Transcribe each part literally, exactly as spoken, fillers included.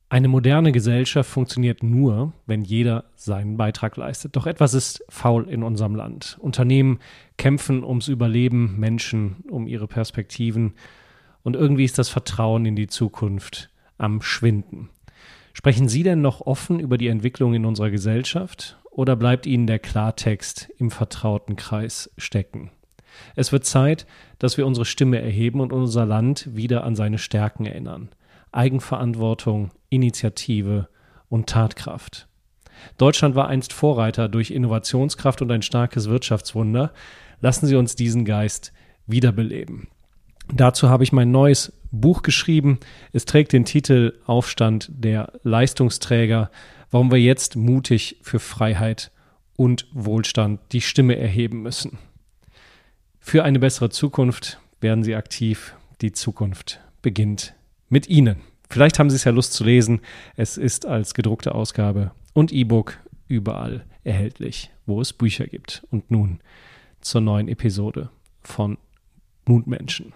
Eine moderne Gesellschaft funktioniert nur, wenn jeder seinen Beitrag leistet. Doch etwas ist faul in unserem Land. Unternehmen kämpfen ums Überleben, Menschen um ihre Perspektiven. Und irgendwie ist das Vertrauen in die Zukunft am Schwinden. Sprechen Sie denn noch offen über die Entwicklung in unserer Gesellschaft oder bleibt Ihnen der Klartext im vertrauten Kreis stecken? Es wird Zeit, dass wir unsere Stimme erheben und unser Land wieder an seine Stärken erinnern. Eigenverantwortung, Initiative und Tatkraft. Deutschland war einst Vorreiter durch Innovationskraft und ein starkes Wirtschaftswunder. Lassen Sie uns diesen Geist wiederbeleben. Dazu habe ich mein neues Buch geschrieben. Es trägt den Titel Aufstand der Leistungsträger, warum wir jetzt mutig für Freiheit und Wohlstand die Stimme erheben müssen. Für eine bessere Zukunft werden Sie aktiv. Die Zukunft beginnt mit Ihnen. Vielleicht haben Sie es ja Lust zu lesen. Es ist als gedruckte Ausgabe und E-Book überall erhältlich, wo es Bücher gibt. Und nun zur neuen Episode von Mutmenschen.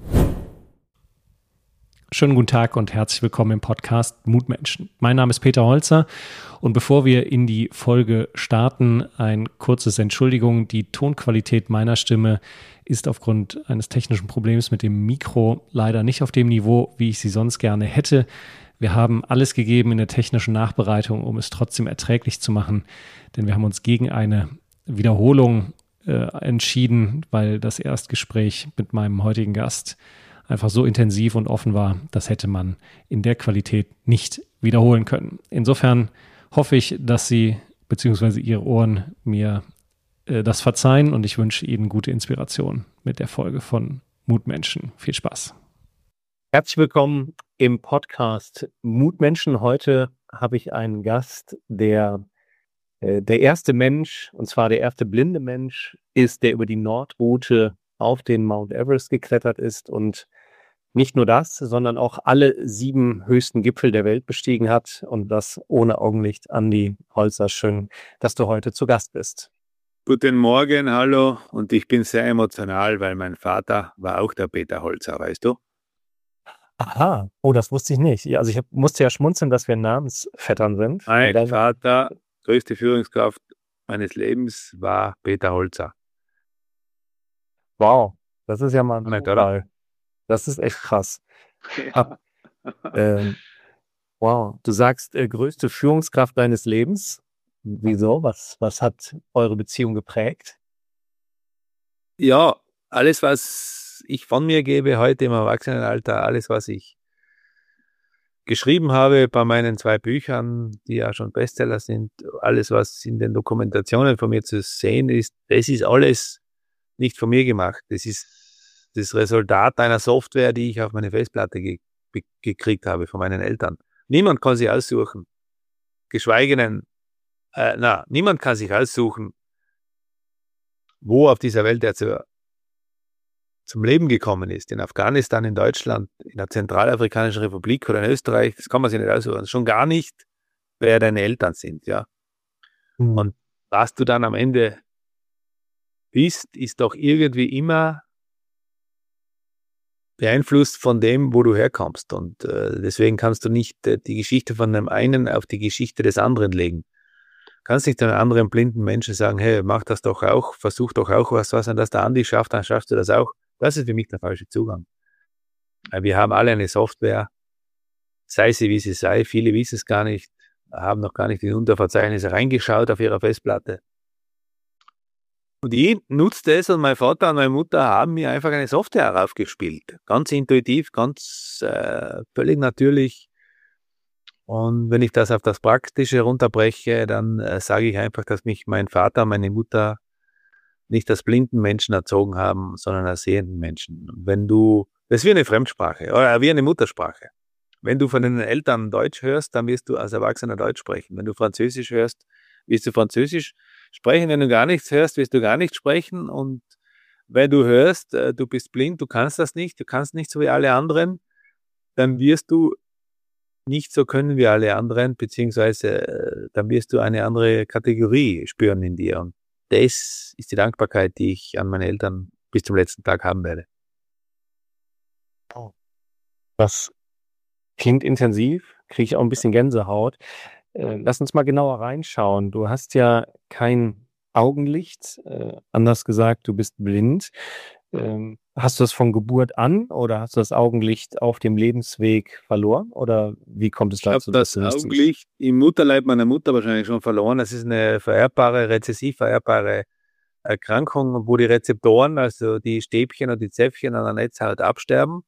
Schönen guten Tag und herzlich willkommen im Podcast Mutmenschen. Mein Name ist Peter Holzer und bevor wir in die Folge starten, ein kurzes Entschuldigung. Die Tonqualität meiner Stimme ist aufgrund eines technischen Problems mit dem Mikro leider nicht auf dem Niveau, wie ich sie sonst gerne hätte. Wir haben alles gegeben in der technischen Nachbereitung, um es trotzdem erträglich zu machen, denn wir haben uns gegen eine Wiederholung äh, entschieden, weil das Erstgespräch mit meinem heutigen Gast einfach so intensiv und offen war, das hätte man in der Qualität nicht wiederholen können. Insofern hoffe ich, dass Sie bzw. Ihre Ohren mir äh, das verzeihen und ich wünsche Ihnen gute Inspiration mit der Folge von Mutmenschen. Viel Spaß. Herzlich willkommen im Podcast Mutmenschen. Heute habe ich einen Gast, der äh, der erste Mensch, und zwar der erste blinde Mensch ist, der über die Nordroute auf den Mount Everest geklettert ist und nicht nur das, sondern auch alle sieben höchsten Gipfel der Welt bestiegen hat und das ohne Augenlicht. Andi Holzer, schön, dass du heute zu Gast bist. Guten Morgen, hallo, und ich bin sehr emotional, weil mein Vater war auch der Peter Holzer, weißt du? Aha, oh, das wusste ich nicht. Ja, also ich hab, musste ja schmunzeln, dass wir Namensvettern sind. Mein dann, Vater, größte Führungskraft meines Lebens, war Peter Holzer. Wow, das ist ja mal ein Nicht, Zufall. Das ist echt krass. Ja. ähm, wow, du sagst, äh, größte Führungskraft deines Lebens. Wieso? Was, was hat eure Beziehung geprägt? Ja, alles, was ich von mir gebe heute im Erwachsenenalter, alles, was ich geschrieben habe bei meinen zwei Büchern, die ja schon Bestseller sind, alles, was in den Dokumentationen von mir zu sehen ist, das ist alles nicht von mir gemacht. Das ist das Resultat einer Software, die ich auf meine Festplatte ge- ge- gekriegt habe von meinen Eltern. Niemand kann sich aussuchen, geschweige denn, äh, na, niemand kann sich aussuchen, wo auf dieser Welt er zu, zum Leben gekommen ist. In Afghanistan, in Deutschland, in der Zentralafrikanischen Republik oder in Österreich, das kann man sich nicht aussuchen. Schon gar nicht, wer deine Eltern sind, ja. Hm. Und was du dann am Ende bist, ist doch irgendwie immer beeinflusst von dem, wo du herkommst. Und äh, deswegen kannst du nicht äh, die Geschichte von dem einen auf die Geschichte des anderen legen. Du kannst nicht einem anderen blinden Menschen sagen, hey, mach das doch auch, versuch doch auch was, was an das der Andi schafft, dann schaffst du das auch. Das ist für mich der falsche Zugang. Weil wir haben alle eine Software, sei sie wie sie sei, viele wissen es gar nicht, haben noch gar nicht in Unterverzeichnisse reingeschaut auf ihrer Festplatte. Und ich nutzte es und mein Vater und meine Mutter haben mir einfach eine Software raufgespielt. Ganz intuitiv, ganz äh, völlig natürlich. Und wenn ich das auf das Praktische runterbreche, dann äh, sage ich einfach, dass mich mein Vater und meine Mutter nicht als blinden Menschen erzogen haben, sondern als sehenden Menschen. Und wenn du, das ist wie eine Fremdsprache oder wie eine Muttersprache. Wenn du von den Eltern Deutsch hörst, dann wirst du als Erwachsener Deutsch sprechen. Wenn du Französisch hörst, wirst du Französisch sprechen. Wenn du gar nichts hörst, wirst du gar nicht sprechen. Und wenn du hörst, äh, du bist blind, du kannst das nicht, du kannst nicht so wie alle anderen, dann wirst du nicht so können wie alle anderen, beziehungsweise äh, dann wirst du eine andere Kategorie spüren in dir. Und das ist die Dankbarkeit, die ich an meine Eltern bis zum letzten Tag haben werde. Das klingt intensiv. kriege ich auch ein bisschen Gänsehaut. Äh, lass uns mal genauer reinschauen. Du hast ja kein Augenlicht, äh, anders gesagt, du bist blind. Ähm, hast du das von Geburt an oder hast du das Augenlicht auf dem Lebensweg verloren? Oder wie kommt es Ich habe dazu? das dass du nichts siehst? Augenlicht im Mutterleib meiner Mutter wahrscheinlich schon verloren. Das ist eine vererbbare, rezessiv vererbbare Erkrankung, wo die Rezeptoren, also die Stäbchen und die Zäpfchen an der Netzhaut absterben.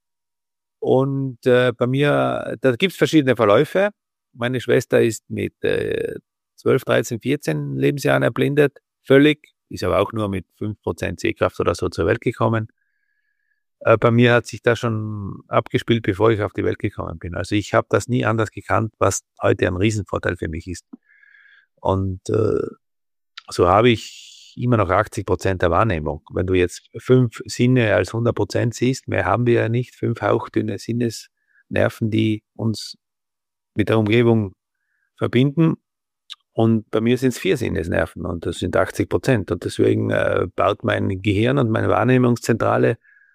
Und äh, bei mir, da gibt es verschiedene Verläufe. Meine Schwester ist mit äh, zwölf, dreizehn, vierzehn Lebensjahren erblindet, völlig, ist aber auch nur mit fünf Prozent Sehkraft oder so zur Welt gekommen. Äh, bei mir hat sich das schon abgespielt, bevor ich auf die Welt gekommen bin. Also ich habe das nie anders gekannt, was heute ein Riesenvorteil für mich ist. Und äh, so habe ich immer noch achtzig Prozent der Wahrnehmung. Wenn du jetzt fünf Sinne als hundert Prozent siehst, mehr haben wir ja nicht, fünf hauchdünne Sinnesnerven, die uns mit der Umgebung verbinden. Und bei mir sind es vier Sinnesnerven und das sind achtzig Prozent. Und deswegen äh, baut mein Gehirn und meine Wahrnehmungszentrale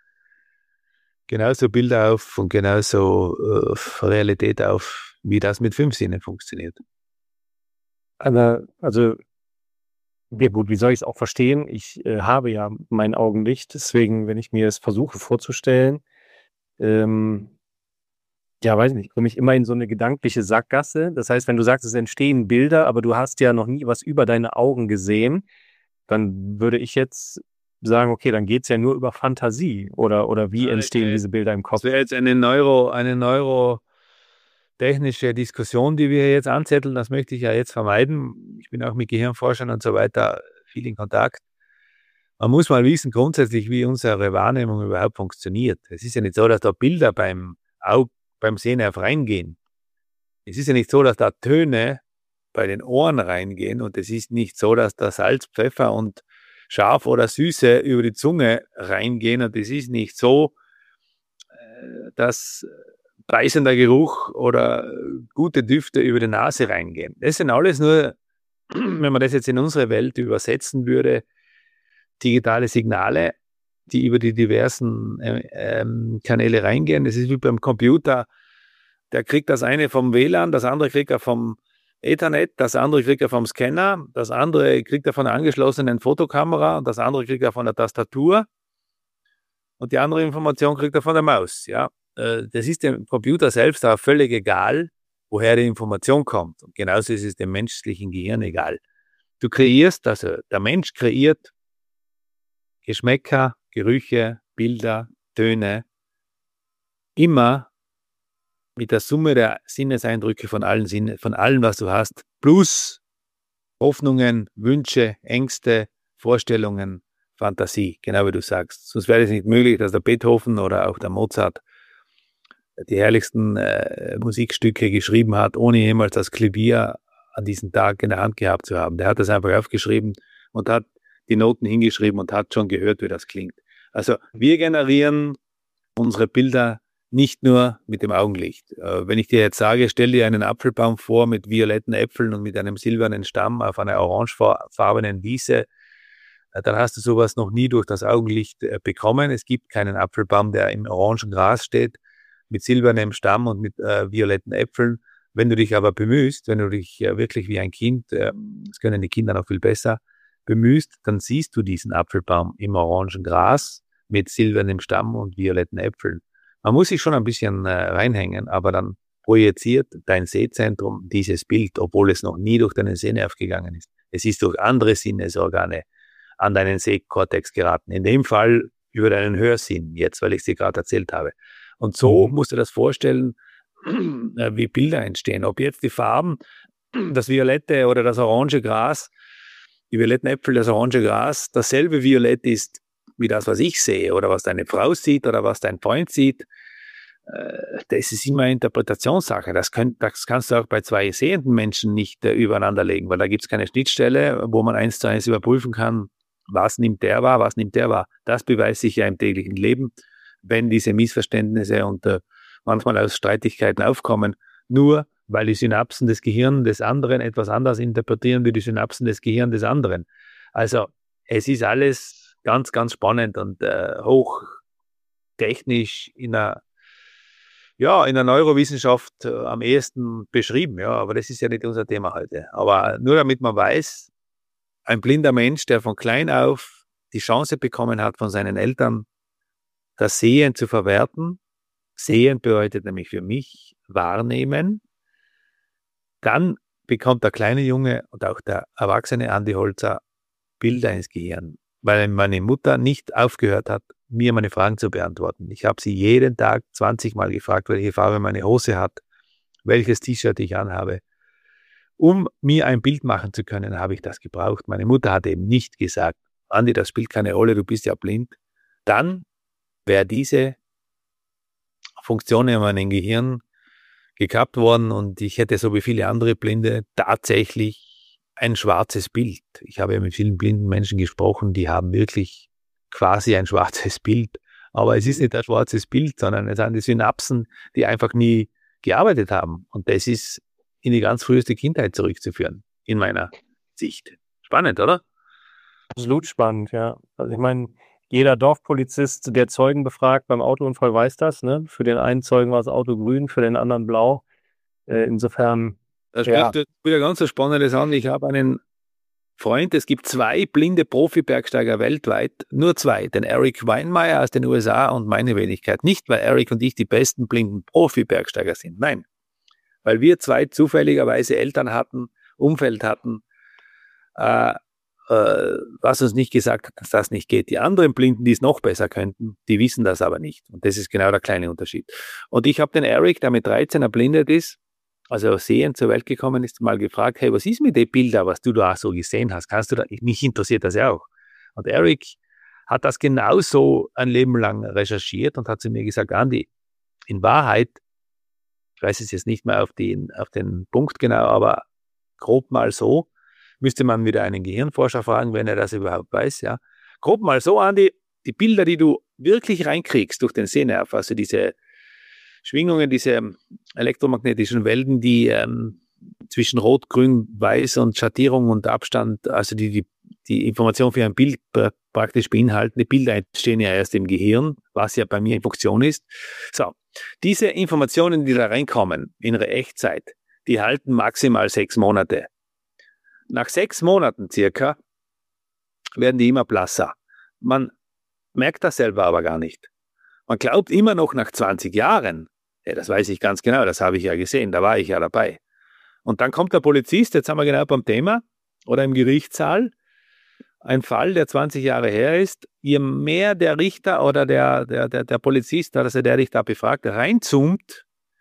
genauso Bilder auf und genauso äh, Realität auf, wie das mit fünf Sinnen funktioniert. Aber, also, ja gut, wie soll ich es auch verstehen? Ich äh, habe ja mein Augenlicht, deswegen, wenn ich mir es versuche vorzustellen, ähm, ja, weiß nicht, komme ich immer in so eine gedankliche Sackgasse. Das heißt, wenn du sagst, es entstehen Bilder, aber du hast ja noch nie was über deine Augen gesehen, dann würde ich jetzt sagen, okay, dann geht's ja nur über Fantasie. Oder, oder wie Ja, entstehen äh, diese Bilder im Das Kopf? wäre jetzt eine Neuro, eine neurotechnische Diskussion, die wir jetzt anzetteln. Das möchte ich ja jetzt vermeiden. Ich bin auch mit Gehirnforschern und so weiter viel in Kontakt. Man muss mal wissen grundsätzlich, wie unsere Wahrnehmung überhaupt funktioniert. Es ist ja nicht so, dass da Bilder beim Auge, beim Sehnerv reingehen. Es ist ja nicht so, dass da Töne bei den Ohren reingehen und es ist nicht so, dass da Salz, Pfeffer und scharf oder Süße über die Zunge reingehen und es ist nicht so, dass beißender Geruch oder gute Düfte über die Nase reingehen. Das sind alles nur, wenn man das jetzt in unsere Welt übersetzen würde, digitale Signale, die über die diversen äh, ähm, Kanäle reingehen. Das ist wie beim Computer. Der kriegt das eine vom W L A N, das andere kriegt er vom Ethernet, das andere kriegt er vom Scanner, das andere kriegt er von einer angeschlossenen Fotokamera und das andere kriegt er von der Tastatur und die andere Information kriegt er von der Maus. Ja, äh, das ist dem Computer selbst aber völlig egal, woher die Information kommt. Und genauso ist es dem menschlichen Gehirn egal. Du kreierst, also der Mensch kreiert Geschmäcker, Gerüche, Bilder, Töne, immer mit der Summe der Sinneseindrücke von allen Sinnen, von allem, was du hast, plus Hoffnungen, Wünsche, Ängste, Vorstellungen, Fantasie, genau wie du sagst. Sonst wäre es nicht möglich, dass der Beethoven oder auch der Mozart die herrlichsten äh, Musikstücke geschrieben hat, ohne jemals das Klavier an diesem Tag in der Hand gehabt zu haben. Der hat das einfach aufgeschrieben und hat die Noten hingeschrieben und hat schon gehört, wie das klingt. Also wir generieren unsere Bilder nicht nur mit dem Augenlicht. Äh, wenn ich dir jetzt sage, stell dir einen Apfelbaum vor mit violetten Äpfeln und mit einem silbernen Stamm auf einer orangefarbenen Wiese, äh, dann hast du sowas noch nie durch das Augenlicht äh, bekommen. Es gibt keinen Apfelbaum, der im orangen Gras steht, mit silbernem Stamm und mit äh, violetten Äpfeln. Wenn du dich aber bemühst, wenn du dich äh, wirklich wie ein Kind, äh, das können die Kinder noch viel besser, bemühst, dann siehst du diesen Apfelbaum im orangen Gras mit silbernem Stamm und violetten Äpfeln. Man muss sich schon ein bisschen äh, reinhängen, aber dann projiziert dein Sehzentrum dieses Bild, obwohl es noch nie durch deinen Sehnerv gegangen ist. Es ist durch andere Sinnesorgane an deinen Sehkortex geraten. In dem Fall über deinen Hörsinn, jetzt, weil ich es dir gerade erzählt habe. Und so musst du das vorstellen, äh, wie Bilder entstehen. Ob jetzt die Farben, das violette oder das orange Gras, die violetten Äpfel, das orange Gras, dasselbe Violett ist wie das, was ich sehe oder was deine Frau sieht oder was dein Freund sieht, äh, das ist immer Interpretationssache. Das, könnt, das kannst du auch bei zwei sehenden Menschen nicht äh, übereinander legen, weil da gibt es keine Schnittstelle, wo man eins zu eins überprüfen kann, was nimmt der wahr, was nimmt der wahr. Das beweist sich ja im täglichen Leben, wenn diese Missverständnisse und äh, manchmal aus Streitigkeiten aufkommen, nur weil die Synapsen des Gehirns des anderen etwas anders interpretieren wie die Synapsen des Gehirns des anderen. Also es ist alles ganz, ganz spannend und äh, hochtechnisch in einer ja, in der Neurowissenschaft äh, am ehesten beschrieben, ja, aber das ist ja nicht unser Thema heute. Aber nur damit man weiß, ein blinder Mensch, der von klein auf die Chance bekommen hat, von seinen Eltern das Sehen zu verwerten. Sehen bedeutet nämlich für mich wahrnehmen. Dann bekommt der kleine Junge und auch der erwachsene Andi Holzer Bilder ins Gehirn, weil meine Mutter nicht aufgehört hat, mir meine Fragen zu beantworten. Ich habe sie jeden Tag zwanzig Mal gefragt, welche Farbe meine Hose hat, welches T-Shirt ich anhabe. Um mir ein Bild machen zu können, habe ich das gebraucht. Meine Mutter hat eben nicht gesagt, Andi, das spielt keine Rolle, du bist ja blind. Dann wäre diese Funktion in meinem Gehirn gekappt worden und ich hätte so wie viele andere Blinde tatsächlich ein schwarzes Bild. Ich habe ja mit vielen blinden Menschen gesprochen, die haben wirklich quasi ein schwarzes Bild. Aber es ist nicht ein schwarzes Bild, sondern es sind die Synapsen, die einfach nie gearbeitet haben. Und das ist in die ganz früheste Kindheit zurückzuführen, in meiner Sicht. Spannend, oder? Absolut spannend, ja. Also ich meine, jeder Dorfpolizist, der Zeugen befragt beim Autounfall, weiß das. Ne? Für den einen Zeugen war das Auto grün, für den anderen blau. Äh, insofern. Da spricht ja wieder ganz was Spannendes an. Ich habe einen Freund, es gibt zwei blinde Profi-Bergsteiger weltweit, nur zwei, den Eric Weinmeier aus den U S A und meine Wenigkeit. Nicht, weil Eric und ich die besten blinden Profi-Bergsteiger sind, nein. Weil wir zwei zufälligerweise Eltern hatten, Umfeld hatten, äh, äh, was uns nicht gesagt hat, dass das nicht geht. Die anderen Blinden, die es noch besser könnten, die wissen das aber nicht. Und das ist genau der kleine Unterschied. Und ich habe den Eric, der mit dreizehn erblindet ist, also sehend zur Welt gekommen ist, mal gefragt, hey, was ist mit den Bildern, was du da so gesehen hast? Kannst du da, mich interessiert das ja auch. Und Eric hat das genauso ein Leben lang recherchiert und hat zu mir gesagt, Andi, in Wahrheit, ich weiß es jetzt nicht mehr auf den, auf den Punkt genau, aber grob mal so, müsste man wieder einen Gehirnforscher fragen, wenn er das überhaupt weiß, ja. Grob mal so, Andi, die Bilder, die du wirklich reinkriegst durch den Sehnerv, also diese Schwingungen, diese elektromagnetischen Wellen, die ähm, zwischen Rot, Grün, Weiß und Schattierung und Abstand, also die, die, die Information für ein Bild pra- praktisch beinhalten. Die Bilder entstehen ja erst im Gehirn, was ja bei mir in Funktion ist. So, diese Informationen, die da reinkommen in ihre Echtzeit, die halten maximal sechs Monate. Nach sechs Monaten circa werden die immer blasser. Man merkt das selber aber gar nicht. Man glaubt immer noch nach zwanzig Jahren, ja, das weiß ich ganz genau, das habe ich ja gesehen, da war ich ja dabei. Und dann kommt der Polizist, jetzt haben wir genau beim Thema, oder im Gerichtssaal, ein Fall, der zwanzig Jahre her ist, je mehr der Richter oder der, der, der, der Polizist, also der dich da befragt, reinzoomt,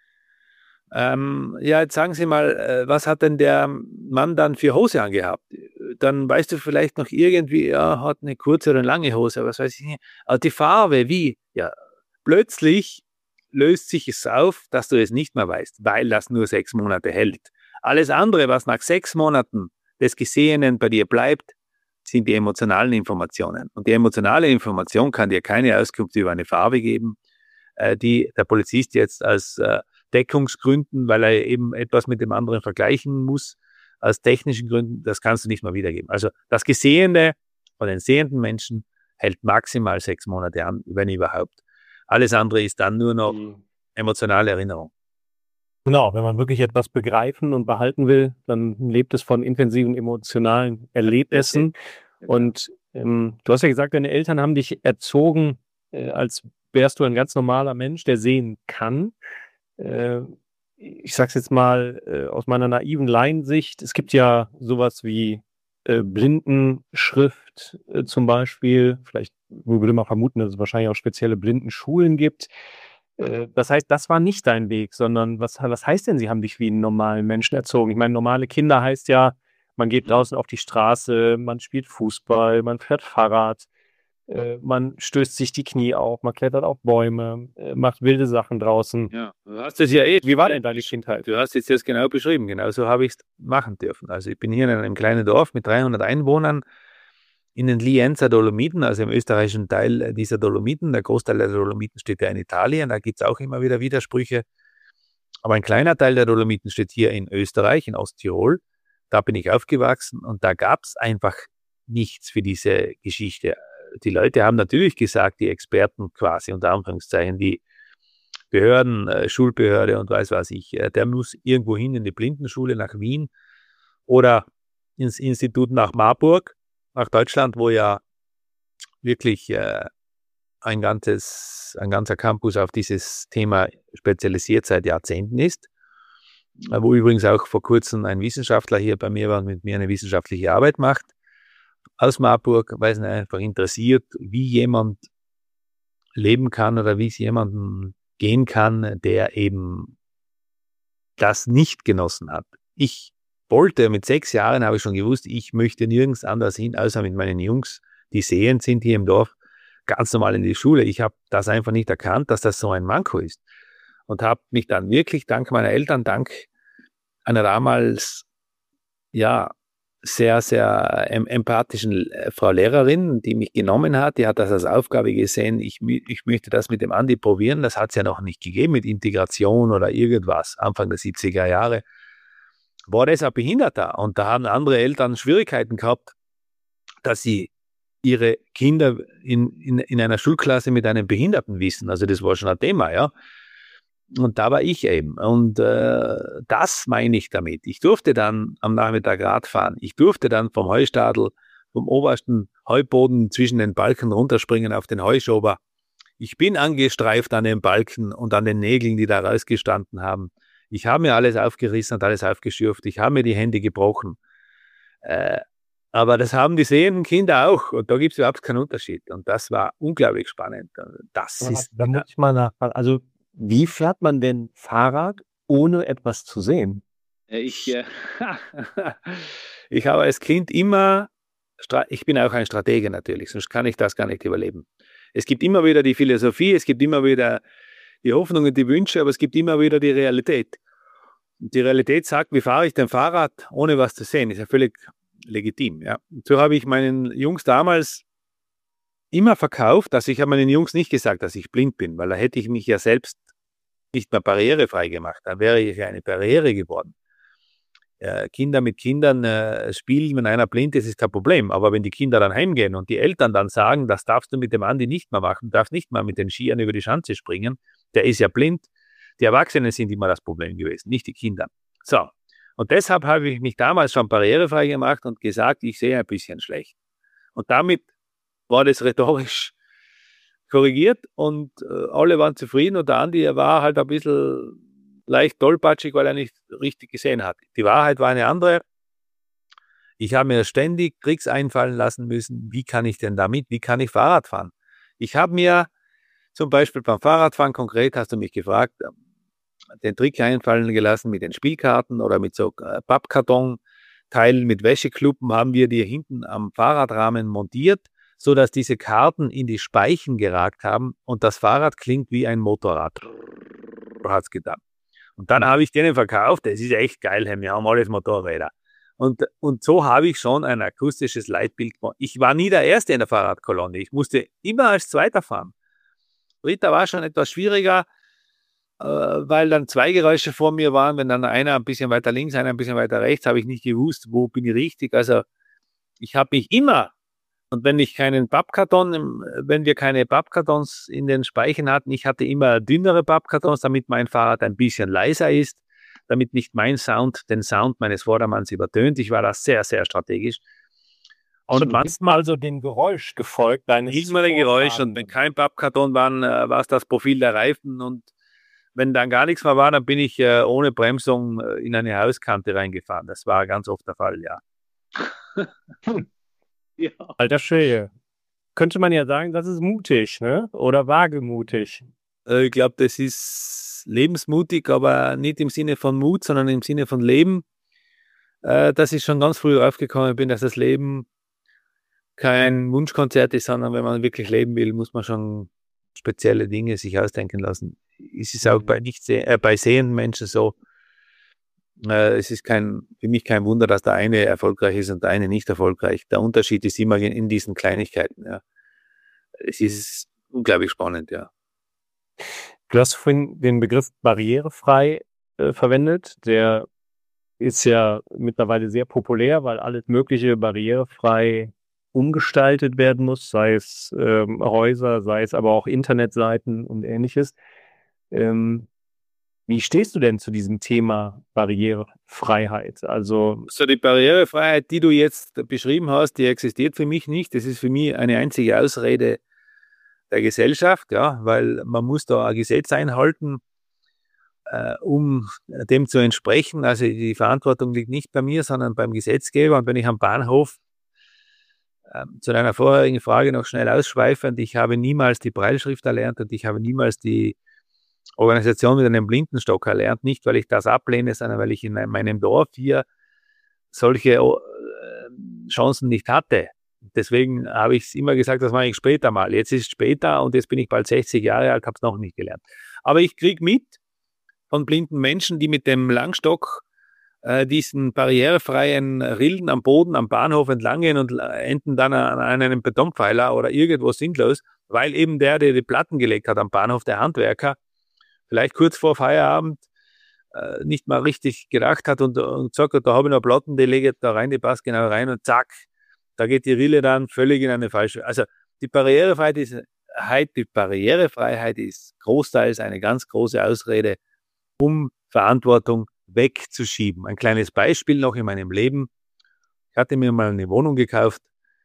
ähm, ja, jetzt sagen Sie mal, äh, was hat denn der Mann dann für Hose angehabt? Dann weißt du vielleicht noch irgendwie, ja, hat eine kurze oder eine lange Hose, aber was weiß ich nicht. Aber die Farbe, wie? Ja, plötzlich löst sich es auf, dass du es nicht mehr weißt, weil das nur sechs Monate hält. Alles andere, was nach sechs Monaten des Gesehenen bei dir bleibt, sind die emotionalen Informationen. Und die emotionale Information kann dir keine Auskunft über eine Farbe geben, äh, die der Polizist jetzt als äh, Deckungsgründen, weil er eben etwas mit dem anderen vergleichen muss, aus technischen Gründen, das kannst du nicht mehr wiedergeben. Also das Gesehene von den sehenden Menschen hält maximal sechs Monate an, wenn überhaupt. Alles andere ist dann nur noch emotionale Erinnerung. Genau, wenn man wirklich etwas begreifen und behalten will, dann lebt es von intensiven emotionalen Erlebnissen. Und ähm, du hast ja gesagt, deine Eltern haben dich erzogen, äh, als wärst du ein ganz normaler Mensch, der sehen kann. Äh, ich sag's jetzt mal äh, aus meiner naiven Laiensicht, es gibt ja sowas wie äh, Blindenschrift äh, zum Beispiel. Vielleicht würde man vermuten, dass es wahrscheinlich auch spezielle Blindenschulen gibt. Äh, das heißt, das war nicht dein Weg, sondern was, was heißt denn, sie haben dich wie einen normalen Menschen erzogen? Ich meine, normale Kinder heißt ja, man geht draußen auf die Straße, man spielt Fußball, man fährt Fahrrad, äh, man stößt sich die Knie auf, man klettert auf Bäume, äh, macht wilde Sachen draußen. Ja, du hast es ja eh. Wie war denn deine Kindheit? Du hast es jetzt genau beschrieben, genau so habe ich es machen dürfen. Also ich bin hier in einem kleinen Dorf mit dreihundert Einwohnern in den Lienzer Dolomiten, also im österreichischen Teil dieser Dolomiten. Der Großteil der Dolomiten steht ja in Italien, da gibt es auch immer wieder Widersprüche. Aber ein kleiner Teil der Dolomiten steht hier in Österreich, in Osttirol. Da bin ich aufgewachsen und da gab es einfach nichts für diese Geschichte. Die Leute haben natürlich gesagt, die Experten quasi, unter Anführungszeichen, die Behörden, äh, Schulbehörde und weiß was ich, äh, der muss irgendwo hin in die Blindenschule nach Wien oder ins Institut nach Marburg, nach Deutschland, wo ja wirklich äh, ein ganzes, ein ganzer Campus auf dieses Thema spezialisiert seit Jahrzehnten ist, äh, wo übrigens auch vor kurzem ein Wissenschaftler hier bei mir war und mit mir eine wissenschaftliche Arbeit macht aus Marburg, weil es ihn einfach interessiert, wie jemand leben kann oder wie es jemandem gehen kann, der eben das nicht genossen hat. Ich wollte, mit sechs Jahren habe ich schon gewusst, ich möchte nirgends anders hin, außer mit meinen Jungs, die sehend sind hier im Dorf, ganz normal in die Schule. Ich habe das einfach nicht erkannt, dass das so ein Manko ist. Und habe mich dann wirklich dank meiner Eltern, dank einer damals, ja, sehr, sehr em- empathischen äh, Frau Lehrerin, die mich genommen hat, die hat das als Aufgabe gesehen, ich, mü- ich möchte das mit dem Andi probieren, das hat es ja noch nicht gegeben mit Integration oder irgendwas, Anfang der siebziger Jahre, war das ein Behinderter und da haben andere Eltern Schwierigkeiten gehabt, dass sie ihre Kinder in, in, in einer Schulklasse mit einem Behinderten wissen, also das war schon ein Thema, ja. Und da war ich eben. Und äh, das meine ich damit. Ich durfte dann am Nachmittag Rad fahren. Ich durfte dann vom Heustadel, vom obersten Heuboden zwischen den Balken runterspringen auf den Heuschober. Ich bin angestreift an den Balken und an den Nägeln, die da rausgestanden haben. Ich habe mir alles aufgerissen und alles aufgeschürft. Ich habe mir die Hände gebrochen. Äh, aber das haben die sehenden Kinder auch. Und da gibt es überhaupt keinen Unterschied. Und das war unglaublich spannend. Das Ja, ist... da muss ich mal nachfragen. Also, wie fährt man denn Fahrrad, ohne etwas zu sehen? Ich, äh, ich habe als Kind immer, Stra- ich bin auch ein Stratege natürlich, sonst kann ich das gar nicht überleben. Es gibt immer wieder die Philosophie, es gibt immer wieder die Hoffnungen, die Wünsche, aber es gibt immer wieder die Realität. Und die Realität sagt, wie fahre ich denn Fahrrad, ohne was zu sehen? Ist ja völlig legitim. Ja. Und so habe ich meinen Jungs damals immer verkauft, dass ich habe meinen Jungs nicht gesagt, dass ich blind bin, weil da hätte ich mich ja selbst nicht mehr barrierefrei gemacht. Dann wäre ich ja eine Barriere geworden. Äh, Kinder mit Kindern äh, spielen, wenn einer blind ist, ist kein Problem. Aber wenn die Kinder dann heimgehen und die Eltern dann sagen, das darfst du mit dem Andi nicht mehr machen, du darfst nicht mal mit den Skiern über die Schanze springen, der ist ja blind. Die Erwachsenen sind immer das Problem gewesen, nicht die Kinder. So, und deshalb habe ich mich damals schon barrierefrei gemacht und gesagt, ich sehe ein bisschen schlecht. Und damit war das rhetorisch korrigiert und äh, alle waren zufrieden und der Andi, er war halt ein bisschen leicht tollpatschig, weil er nicht richtig gesehen hat. Die Wahrheit war eine andere. Ich habe mir ständig Tricks einfallen lassen müssen. Wie kann ich denn damit? Wie kann ich Fahrrad fahren? Ich habe mir zum Beispiel beim Fahrradfahren konkret, hast du mich gefragt, den Trick einfallen gelassen mit den Spielkarten oder mit so äh, Pappkarton-Teilen mit Wäschekluppen haben wir die hinten am Fahrradrahmen montiert, so dass diese Karten in die Speichen geragt haben und das Fahrrad klingt wie ein Motorrad. Hat's getan. Und dann habe ich denen verkauft, das ist echt geil, wir haben alles Motorräder. Und, und so habe ich schon ein akustisches Leitbild gemacht. Ich war nie der Erste in der Fahrradkolonne, ich musste immer als Zweiter fahren. Dritter war schon etwas schwieriger, äh, weil dann zwei Geräusche vor mir waren, wenn dann einer ein bisschen weiter links, einer ein bisschen weiter rechts, habe ich nicht gewusst, wo bin ich richtig. Also ich habe mich immer, und wenn ich keinen Pappkarton, wenn wir keine Pappkartons in den Speichen hatten, ich hatte immer dünnere Pappkartons, damit mein Fahrrad ein bisschen leiser ist, damit nicht mein Sound den Sound meines Vordermanns übertönt. Ich war da sehr, sehr strategisch. Und Und du man bist mal so dem Geräusch gefolgt, deines hielt mal ein Geräusch und wenn kein Pappkarton war, äh, war es das Profil der Reifen und wenn dann gar nichts mehr war, dann bin ich äh, ohne Bremsung äh, in eine Hauskante reingefahren. Das war ganz oft der Fall, ja. Ja. Alter Schwede. Könnte man ja sagen, das ist mutig, ne? Oder wagemutig. Äh, ich glaube, das ist lebensmutig, aber nicht im Sinne von Mut, sondern im Sinne von Leben. Äh, dass ich schon ganz früh aufgekommen bin, dass das Leben kein Wunschkonzert ist, sondern wenn man wirklich leben will, muss man schon spezielle Dinge sich ausdenken lassen. Es ist auch bei nicht seh äh, bei sehenden Menschen so. Äh, es ist kein, für mich kein Wunder, dass der eine erfolgreich ist und der eine nicht erfolgreich. Der Unterschied ist immer in, in diesen Kleinigkeiten. Ja. Es ist unglaublich spannend, ja. Du hast vorhin den Begriff barrierefrei äh, verwendet. Der ist ja mittlerweile sehr populär, weil alles Mögliche barrierefrei umgestaltet werden muss, sei es ähm, Häuser, sei es aber auch Internetseiten und ähnliches. Ähm, wie stehst du denn zu diesem Thema Barrierefreiheit? Also, So die Barrierefreiheit, die du jetzt beschrieben hast, die existiert für mich nicht. Das ist für mich eine einzige Ausrede der Gesellschaft, ja, weil man muss da ein Gesetz einhalten, äh, um dem zu entsprechen. Also die Verantwortung liegt nicht bei mir, sondern beim Gesetzgeber. Und wenn ich am Bahnhof äh, zu deiner vorherigen Frage noch schnell ausschweifend, ich habe niemals die Brailleschrift erlernt und ich habe niemals die Organisation mit einem Blindenstock erlernt, nicht weil ich das ablehne, sondern weil ich in meinem Dorf hier solche äh, Chancen nicht hatte. Deswegen habe ich es immer gesagt, das mache ich später mal. Jetzt ist es später und jetzt bin ich bald sechzig Jahre alt, habe es noch nicht gelernt. Aber ich kriege mit von blinden Menschen, die mit dem Langstock äh, diesen barrierefreien Rillen am Boden, am Bahnhof entlanggehen und enden dann an, an einem Betonpfeiler oder irgendwo sinnlos, weil eben der, der die Platten gelegt hat am Bahnhof, der Handwerker, vielleicht kurz vor Feierabend äh, nicht mal richtig gedacht hat und, und gesagt hat, da habe ich noch Platten, die lege ich da rein, die passt genau rein und zack, da geht die Rille dann völlig in eine falsche. Also die Barrierefreiheit ist, die Barrierefreiheit ist großteils eine ganz große Ausrede, um Verantwortung wegzuschieben. Ein kleines Beispiel noch in meinem Leben. Ich hatte mir mal eine Wohnung gekauft.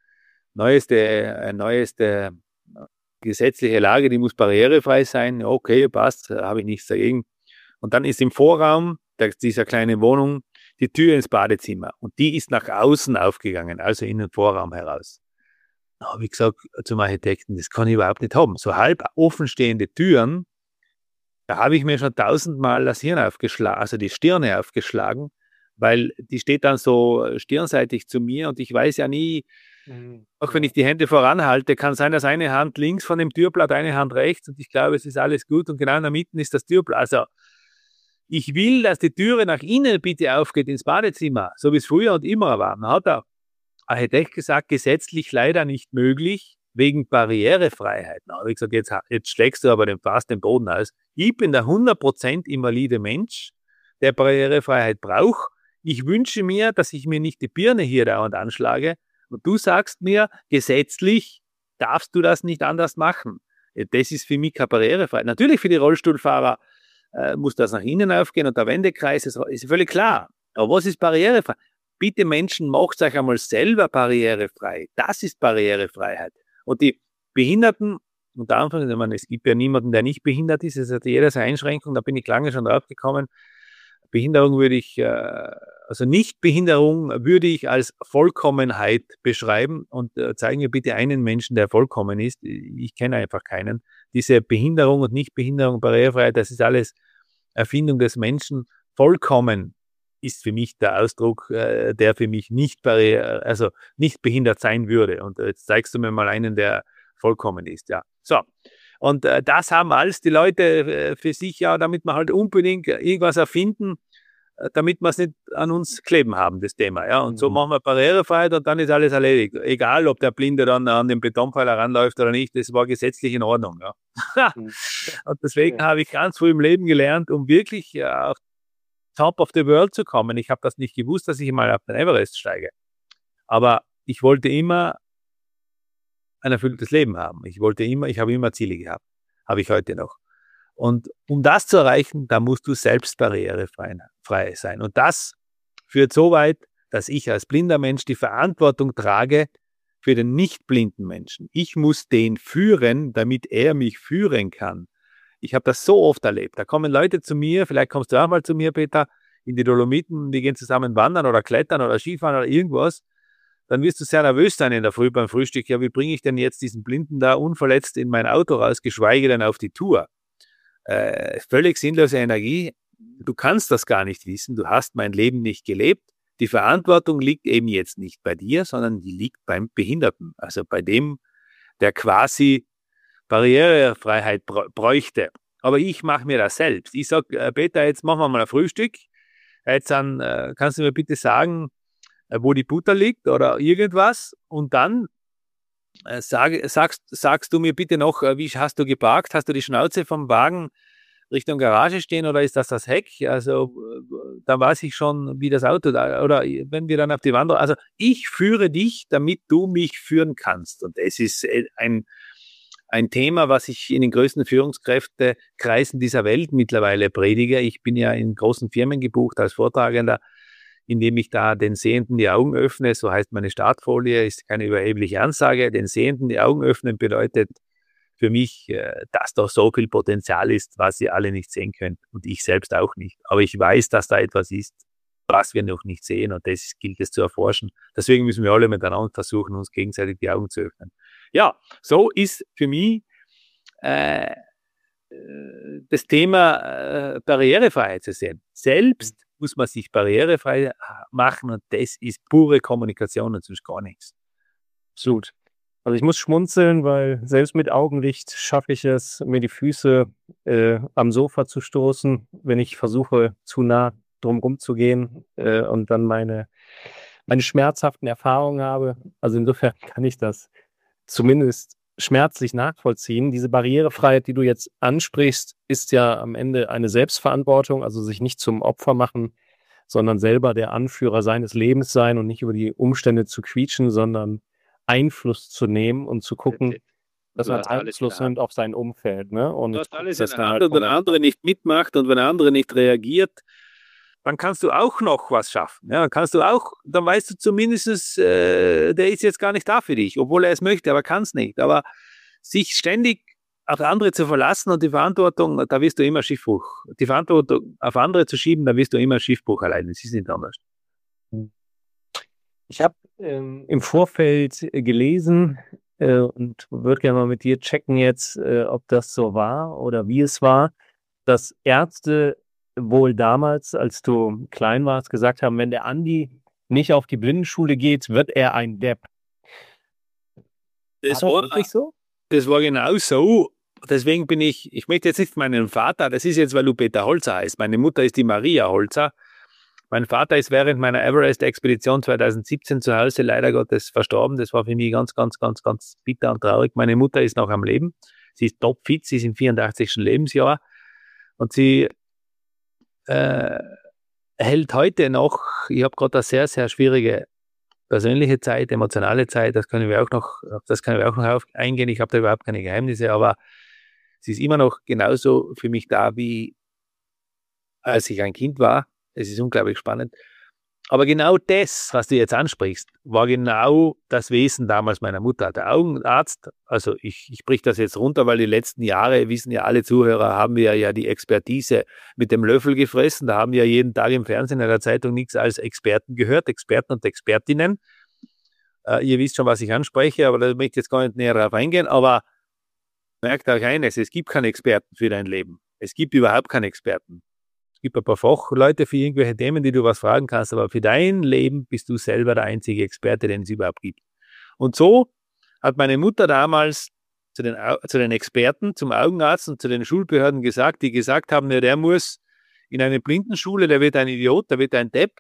Neueste, neueste gesetzliche Lage, die muss barrierefrei sein. Okay, passt, habe ich nichts dagegen. Und dann ist im Vorraum der, dieser kleinen Wohnung die Tür ins Badezimmer. Und die ist nach außen aufgegangen, also in den Vorraum heraus. Da habe ich gesagt zum Architekten, das kann ich überhaupt nicht haben. So halb offenstehende Türen, da habe ich mir schon tausendmal das Hirn aufgeschlagen, also die Stirne aufgeschlagen, weil die steht dann so stirnseitig zu mir und ich weiß ja nie, mhm. auch wenn ich die Hände voranhalte, kann sein, dass eine Hand links von dem Türblatt, eine Hand rechts und ich glaube, es ist alles gut und genau in der Mitte ist das Türblatt. Also ich will, dass die Türe nach innen bitte aufgeht ins Badezimmer, so wie es früher und immer war. Man hat der Architekt gesagt, gesetzlich leider nicht möglich, wegen Barrierefreiheit. Da habe ich gesagt, jetzt, jetzt schlägst du aber den, fast den Boden aus. Ich bin der hundert Prozent invalide Mensch, der Barrierefreiheit braucht. Ich wünsche mir, dass ich mir nicht die Birne hier dauernd anschlage. Und du sagst mir, gesetzlich darfst du das nicht anders machen. Das ist für mich keine Barrierefreiheit. Natürlich für die Rollstuhlfahrer äh, muss das nach innen aufgehen und der Wendekreis ist, ist völlig klar. Aber was ist barrierefrei? Bitte Menschen, macht euch einmal selber barrierefrei. Das ist Barrierefreiheit. Und die Behinderten, unter Anfang, ich meine, es gibt ja niemanden, der nicht behindert ist, es hat jeder seine Einschränkung, da bin ich lange schon drauf gekommen. Behinderung würde ich, äh, also Nichtbehinderung würde ich als Vollkommenheit beschreiben und äh, zeigen mir bitte einen Menschen, der vollkommen ist. Ich kenne einfach keinen. Diese Behinderung und Nichtbehinderung, Barrierefreiheit, das ist alles Erfindung des Menschen. Vollkommen ist für mich der Ausdruck, äh, der für mich nicht barriere, also nicht behindert sein würde. Und jetzt zeigst du mir mal einen, der vollkommen ist. Ja, so. Und äh, das haben alles die Leute äh, für sich, ja, damit wir halt unbedingt irgendwas erfinden, äh, damit wir es nicht an uns kleben haben, das Thema. Ja, und mhm. so machen wir Barrierefreiheit und dann ist alles erledigt. Egal, ob der Blinde dann an den Betonpfeiler ranläuft oder nicht, das war gesetzlich in Ordnung. Ja. mhm. Und deswegen ja. habe ich ganz früh im Leben gelernt, um wirklich ja, auf Top of the World zu kommen. Ich habe das nicht gewusst, dass ich mal auf den Everest steige. Aber ich wollte immer ein erfülltes Leben haben. Ich wollte immer, ich habe immer Ziele gehabt. Habe ich heute noch. Und um das zu erreichen, da musst du selbst barrierefrei frei sein. Und das führt so weit, dass ich als blinder Mensch die Verantwortung trage für den nicht blinden Menschen. Ich muss den führen, damit er mich führen kann. Ich habe das so oft erlebt. Da kommen Leute zu mir, vielleicht kommst du auch mal zu mir, Peter, in die Dolomiten, die gehen zusammen wandern oder klettern oder Skifahren oder irgendwas. Dann wirst du sehr nervös sein in der Früh beim Frühstück. Ja, wie bringe ich denn jetzt diesen Blinden da unverletzt in mein Auto raus, geschweige denn auf die Tour? Äh, völlig sinnlose Energie. Du kannst das gar nicht wissen. Du hast mein Leben nicht gelebt. Die Verantwortung liegt eben jetzt nicht bei dir, sondern die liegt beim Behinderten. Also bei dem, der quasi Barrierefreiheit bräuchte. Aber ich mache mir das selbst. Ich sage, äh, Peter, jetzt machen wir mal ein Frühstück. Jetzt dann, äh, kannst du mir bitte sagen, äh, wo die Butter liegt oder irgendwas. Und dann äh, sag, sagst, sagst du mir bitte noch, äh, wie hast du geparkt? Hast du die Schnauze vom Wagen Richtung Garage stehen oder ist das das Heck? Also äh, da weiß ich schon, wie das Auto da, oder wenn wir dann auf die Wanderung, also ich führe dich, damit du mich führen kannst. Und es ist ein ein Thema, was ich in den größten Führungskräftekreisen dieser Welt mittlerweile predige. Ich bin ja in großen Firmen gebucht als Vortragender, indem ich da den Sehenden die Augen öffne. So heißt meine Startfolie, ist keine überhebliche Ansage. Den Sehenden die Augen öffnen bedeutet für mich, dass da so viel Potenzial ist, was ihr alle nicht sehen könnt und ich selbst auch nicht. Aber ich weiß, dass da etwas ist, was wir noch nicht sehen und das gilt es zu erforschen. Deswegen müssen wir alle miteinander versuchen, uns gegenseitig die Augen zu öffnen. Ja, so ist für mich äh, das Thema äh, Barrierefreiheit zu sehen. Selbst muss man sich barrierefrei machen und das ist pure Kommunikation und sonst gar nichts. Absolut. Also ich muss schmunzeln, weil selbst mit Augenlicht schaffe ich es, mir die Füße äh, am Sofa zu stoßen, wenn ich versuche, zu nah drumherum zu gehen äh, und dann meine, meine schmerzhaften Erfahrungen habe. Also insofern kann ich das zumindest schmerzlich nachvollziehen. Diese Barrierefreiheit, die du jetzt ansprichst, ist ja am Ende eine Selbstverantwortung, also sich nicht zum Opfer machen, sondern selber der Anführer seines Lebens sein und nicht über die Umstände zu quietschen, sondern Einfluss zu nehmen und zu gucken, dass man Einfluss nimmt auf sein Umfeld. Ne? Und das alles das in der Hand, und wenn der andere nicht mitmacht und wenn der andere nicht reagiert, dann kannst du auch noch was schaffen. Ja, dann kannst du auch, dann weißt du zumindest, äh, der ist jetzt gar nicht da für dich, obwohl er es möchte, aber kann es nicht. Aber sich ständig auf andere zu verlassen und die Verantwortung, da wirst du immer Schiffbruch. Die Verantwortung auf andere zu schieben, da wirst du immer Schiffbruch allein. Es ist nicht anders. Ich habe ähm, im Vorfeld äh, gelesen äh, und würde gerne mal mit dir checken jetzt, äh, ob das so war oder wie es war, dass Ärzte wohl damals, als du klein warst, gesagt haben, wenn der Andi nicht auf die Blindenschule geht, wird er ein Depp. Das war war das wirklich so? Das war genau so. Deswegen bin ich, ich möchte jetzt nicht meinen Vater, das ist jetzt, weil du Peter Holzer heißt. Meine Mutter ist die Maria Holzer. Mein Vater ist während meiner Everest-Expedition zweitausendsiebzehn zu Hause leider Gottes verstorben. Das war für mich ganz, ganz, ganz, ganz bitter und traurig. Meine Mutter ist noch am Leben. Sie ist topfit, sie ist im vierundachtzigsten Lebensjahr. Und sie äh, hält heute noch, ich habe gerade eine sehr, sehr schwierige persönliche Zeit, emotionale Zeit, das können wir auch noch, das können wir auch noch auf eingehen. Ich habe da überhaupt keine Geheimnisse, aber sie ist immer noch genauso für mich da, wie als ich ein Kind war. Es ist unglaublich spannend. Aber genau das, was du jetzt ansprichst, war genau das Wesen damals meiner Mutter. Der Augenarzt, also ich, ich brich das jetzt runter, weil die letzten Jahre, wissen ja alle Zuhörer, haben wir ja die Expertise mit dem Löffel gefressen. Da haben wir jeden Tag im Fernsehen, in der Zeitung nichts als Experten gehört, Experten und Expertinnen. Äh, ihr wisst schon, was ich anspreche, aber da möchte ich jetzt gar nicht näher darauf eingehen. Aber merkt euch eines, es gibt keine Experten für dein Leben. Es gibt überhaupt keine Experten. Es gibt ein paar Fachleute für irgendwelche Themen, die du was fragen kannst, aber für dein Leben bist du selber der einzige Experte, den es überhaupt gibt. Und so hat meine Mutter damals zu den, zu den Experten, zum Augenarzt und zu den Schulbehörden gesagt, die gesagt haben, ja, der muss in eine Blindenschule, der wird ein Idiot, der wird ein Depp.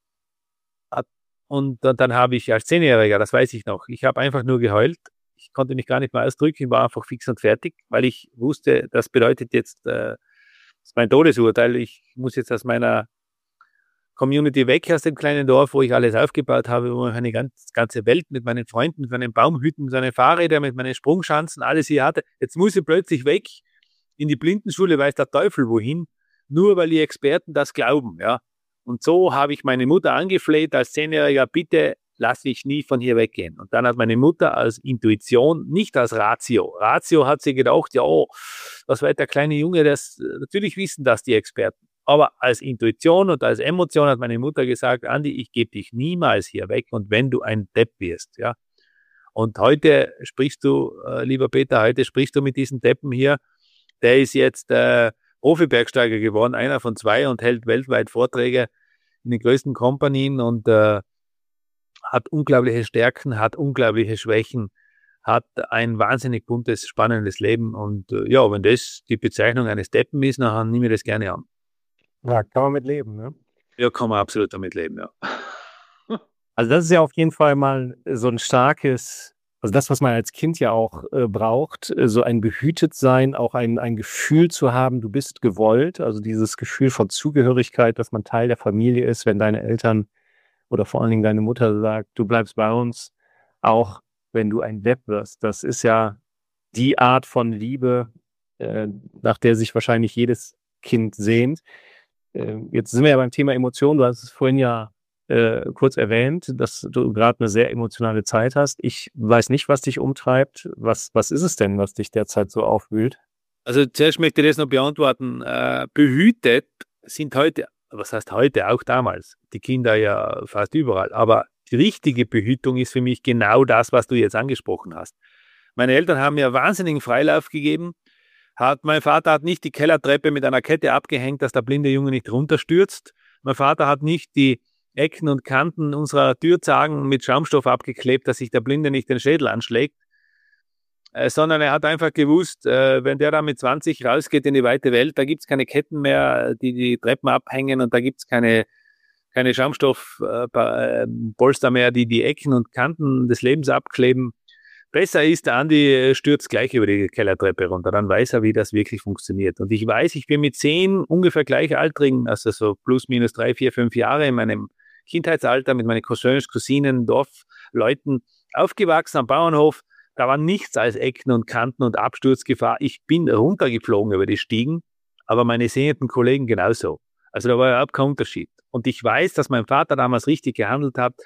Und dann, dann habe ich als Zehnjähriger, das weiß ich noch, ich habe einfach nur geheult. Ich konnte mich gar nicht mehr ausdrücken, ich war einfach fix und fertig, weil ich wusste, das bedeutet jetzt, äh, das ist mein Todesurteil. Ich muss jetzt aus meiner Community weg, aus dem kleinen Dorf, wo ich alles aufgebaut habe, wo ich eine ganz, ganze Welt mit meinen Freunden, mit meinen Baumhütten, mit meinen Fahrrädern, mit meinen Sprungschanzen, alles hier hatte. Jetzt muss ich plötzlich weg in die Blindenschule, weiß der Teufel wohin, nur weil die Experten das glauben. Ja. Und so habe ich meine Mutter angefleht als Zehnjähriger, bitte lass mich nie von hier weggehen. Und dann hat meine Mutter als Intuition, nicht als Ratio. Ratio hat sie gedacht, ja, oh, was weiß der kleine Junge, das, natürlich wissen das die Experten. Aber als Intuition und als Emotion hat meine Mutter gesagt, Andi, ich gebe dich niemals hier weg und wenn du ein Depp wirst, ja. Und heute sprichst du, äh, lieber Peter, heute sprichst du mit diesen Deppen hier. Der ist jetzt äh, Profi-Bergsteiger geworden, einer von zwei und hält weltweit Vorträge in den größten Kompanien und äh, hat unglaubliche Stärken, hat unglaubliche Schwächen, hat ein wahnsinnig buntes, spannendes Leben. Und äh, ja, wenn das die Bezeichnung eines Deppen ist, dann nehme ich das gerne an. Ja, kann man mit leben, ne? Ja, kann man absolut damit leben, ja. Also das ist ja auf jeden Fall mal so ein starkes, also das, was man als Kind ja auch äh, braucht, äh, so ein Behütetsein, auch ein, ein Gefühl zu haben, du bist gewollt, also dieses Gefühl von Zugehörigkeit, dass man Teil der Familie ist, wenn deine Eltern oder vor allen Dingen deine Mutter sagt, du bleibst bei uns, auch wenn du ein Depp wirst. Das ist ja die Art von Liebe, äh, nach der sich wahrscheinlich jedes Kind sehnt. Äh, jetzt sind wir ja beim Thema Emotionen. Du hast es vorhin ja äh, kurz erwähnt, dass du gerade eine sehr emotionale Zeit hast. Ich weiß nicht, was dich umtreibt. Was, was ist es denn, was dich derzeit so aufwühlt? Also zuerst möchte ich das noch beantworten. Äh, behütet sind heute, was heißt heute, auch damals, die Kinder ja fast überall. Aber die richtige Behütung ist für mich genau das, was du jetzt angesprochen hast. Meine Eltern haben mir wahnsinnigen Freilauf gegeben. Hat, mein Vater hat nicht die Kellertreppe mit einer Kette abgehängt, dass der blinde Junge nicht runterstürzt. Mein Vater hat nicht die Ecken und Kanten unserer Türzagen mit Schaumstoff abgeklebt, dass sich der Blinde nicht den Schädel anschlägt. Äh, sondern er hat einfach gewusst, äh, wenn der da mit zwanzig rausgeht in die weite Welt, da gibt's keine Ketten mehr, die die Treppen abhängen, und da gibt's keine, keine Schaumstoffpolster äh, mehr, die die Ecken und Kanten des Lebens abkleben. Besser ist, der Andi stürzt gleich über die Kellertreppe runter, dann weiß er, wie das wirklich funktioniert. Und ich weiß, ich bin mit zehn ungefähr gleichaltrigen, also so plus minus drei, vier, fünf Jahre in meinem Kindheitsalter mit meinen Cousins, Cousinen, Dorfleuten aufgewachsen am Bauernhof. Da war nichts als Ecken und Kanten und Absturzgefahr. Ich bin runtergeflogen über die Stiegen, aber meine sehenden Kollegen genauso. Also da war überhaupt kein Unterschied. Und ich weiß, dass mein Vater damals richtig gehandelt hat,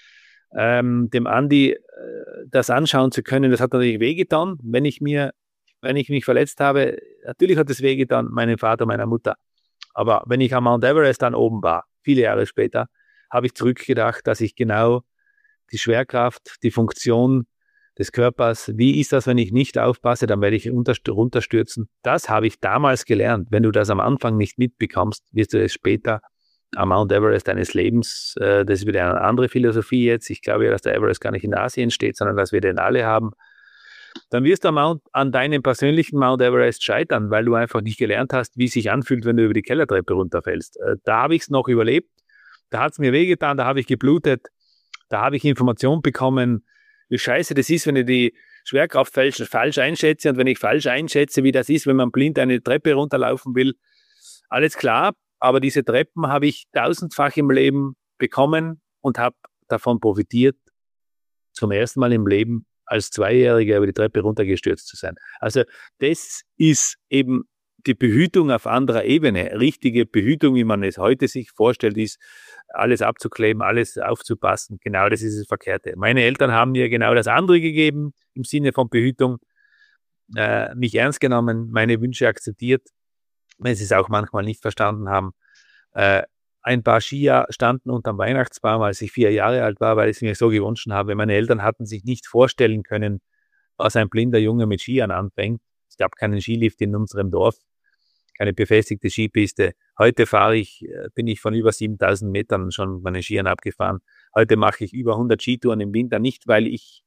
ähm, dem Andi äh, das anschauen zu können. Das hat natürlich wehgetan, wenn ich mir, wenn ich mich verletzt habe. Natürlich hat es wehgetan, meinem Vater, meiner Mutter. Aber wenn ich am Mount Everest dann oben war, viele Jahre später, habe ich zurückgedacht, dass ich genau die Schwerkraft, die Funktion des Körpers, wie ist das, wenn ich nicht aufpasse, dann werde ich runterstürzen. Das habe ich damals gelernt. Wenn du das am Anfang nicht mitbekommst, wirst du es später am Mount Everest deines Lebens, äh, das ist wieder eine andere Philosophie jetzt. Ich glaube ja, dass der Everest gar nicht in Asien steht, sondern dass wir den alle haben. Dann wirst du am Mount, an deinem persönlichen Mount Everest scheitern, weil du einfach nicht gelernt hast, wie es sich anfühlt, wenn du über die Kellertreppe runterfällst. Äh, da habe ich es noch überlebt. Da hat es mir wehgetan, da habe ich geblutet, da habe ich Informationen bekommen, wie scheiße das ist, wenn ich die Schwerkraft falsch, falsch einschätze, und wenn ich falsch einschätze, wie das ist, wenn man blind eine Treppe runterlaufen will. Alles klar, aber diese Treppen habe ich tausendfach im Leben bekommen und habe davon profitiert, zum ersten Mal im Leben als Zweijähriger über die Treppe runtergestürzt zu sein. Also das ist eben die Behütung auf anderer Ebene. Richtige Behütung, wie man es heute sich vorstellt, ist, alles abzukleben, alles aufzupassen. Genau, das ist das Verkehrte. Meine Eltern haben mir genau das andere gegeben, im Sinne von Behütung, äh, mich ernst genommen, meine Wünsche akzeptiert, wenn sie es auch manchmal nicht verstanden haben. Äh, ein paar Skier standen unterm Weihnachtsbaum, als ich vier Jahre alt war, weil ich es mir so gewünscht habe. Meine Eltern hatten sich nicht vorstellen können, was ein blinder Junge mit Skiern anfängt. Es gab keinen Skilift in unserem Dorf, keine befestigte Skipiste. Heute fahre ich, bin ich von über siebentausend Metern schon mit meinen Skiern abgefahren. Heute mache ich über hundert Skitouren im Winter, nicht weil ich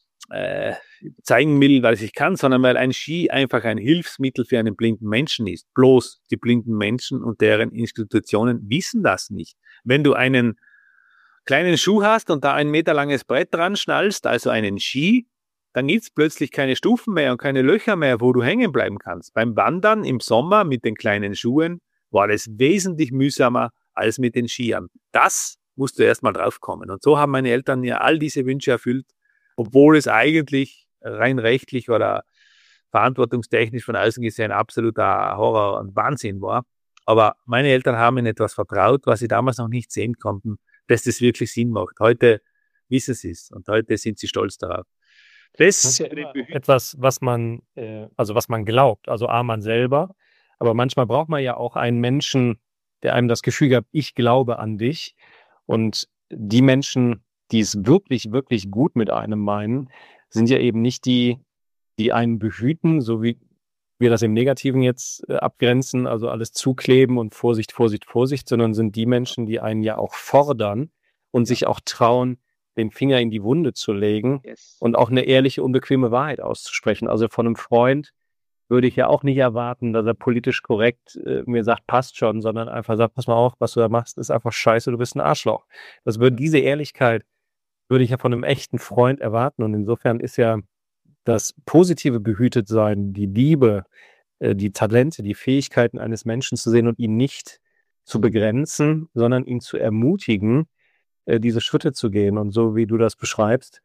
äh, zeigen will, was ich kann, sondern weil ein Ski einfach ein Hilfsmittel für einen blinden Menschen ist. Bloß die blinden Menschen und deren Institutionen wissen das nicht. Wenn du einen kleinen Schuh hast und da ein Meter langes Brett dran schnallst, also einen Ski, dann gibt es plötzlich keine Stufen mehr und keine Löcher mehr, wo du hängen bleiben kannst. Beim Wandern im Sommer mit den kleinen Schuhen war es wesentlich mühsamer als mit den Skiern. Das musst du erst mal drauf kommen. Und so haben meine Eltern mir all diese Wünsche erfüllt, obwohl es eigentlich rein rechtlich oder verantwortungstechnisch von außen gesehen absoluter Horror und Wahnsinn war. Aber meine Eltern haben in etwas vertraut, was sie damals noch nicht sehen konnten, dass das wirklich Sinn macht. Heute wissen sie es und heute sind sie stolz darauf. Das, das ist ja immer etwas, was man, äh, also was man glaubt, also A, man selber, aber manchmal braucht man ja auch einen Menschen, der einem das Gefühl gibt, ich glaube an dich. Und die Menschen, die es wirklich, wirklich gut mit einem meinen, sind ja eben nicht die, die einen behüten, so wie wir das im Negativen jetzt äh, abgrenzen, also alles zukleben und Vorsicht, Vorsicht, Vorsicht, sondern sind die Menschen, die einen ja auch fordern und sich auch trauen, den Finger in die Wunde zu legen yes. und auch eine ehrliche, unbequeme Wahrheit auszusprechen. Also von einem Freund würde ich ja auch nicht erwarten, dass er politisch korrekt äh, mir sagt, passt schon, sondern einfach sagt, pass mal auf, was du da machst, ist einfach scheiße, du bist ein Arschloch. Das würde, diese Ehrlichkeit würde ich ja von einem echten Freund erwarten. Und insofern ist ja das positive Behütetsein, die Liebe, äh, die Talente, die Fähigkeiten eines Menschen zu sehen und ihn nicht zu begrenzen, sondern ihn zu ermutigen, diese Schritte zu gehen. Und so wie du das beschreibst,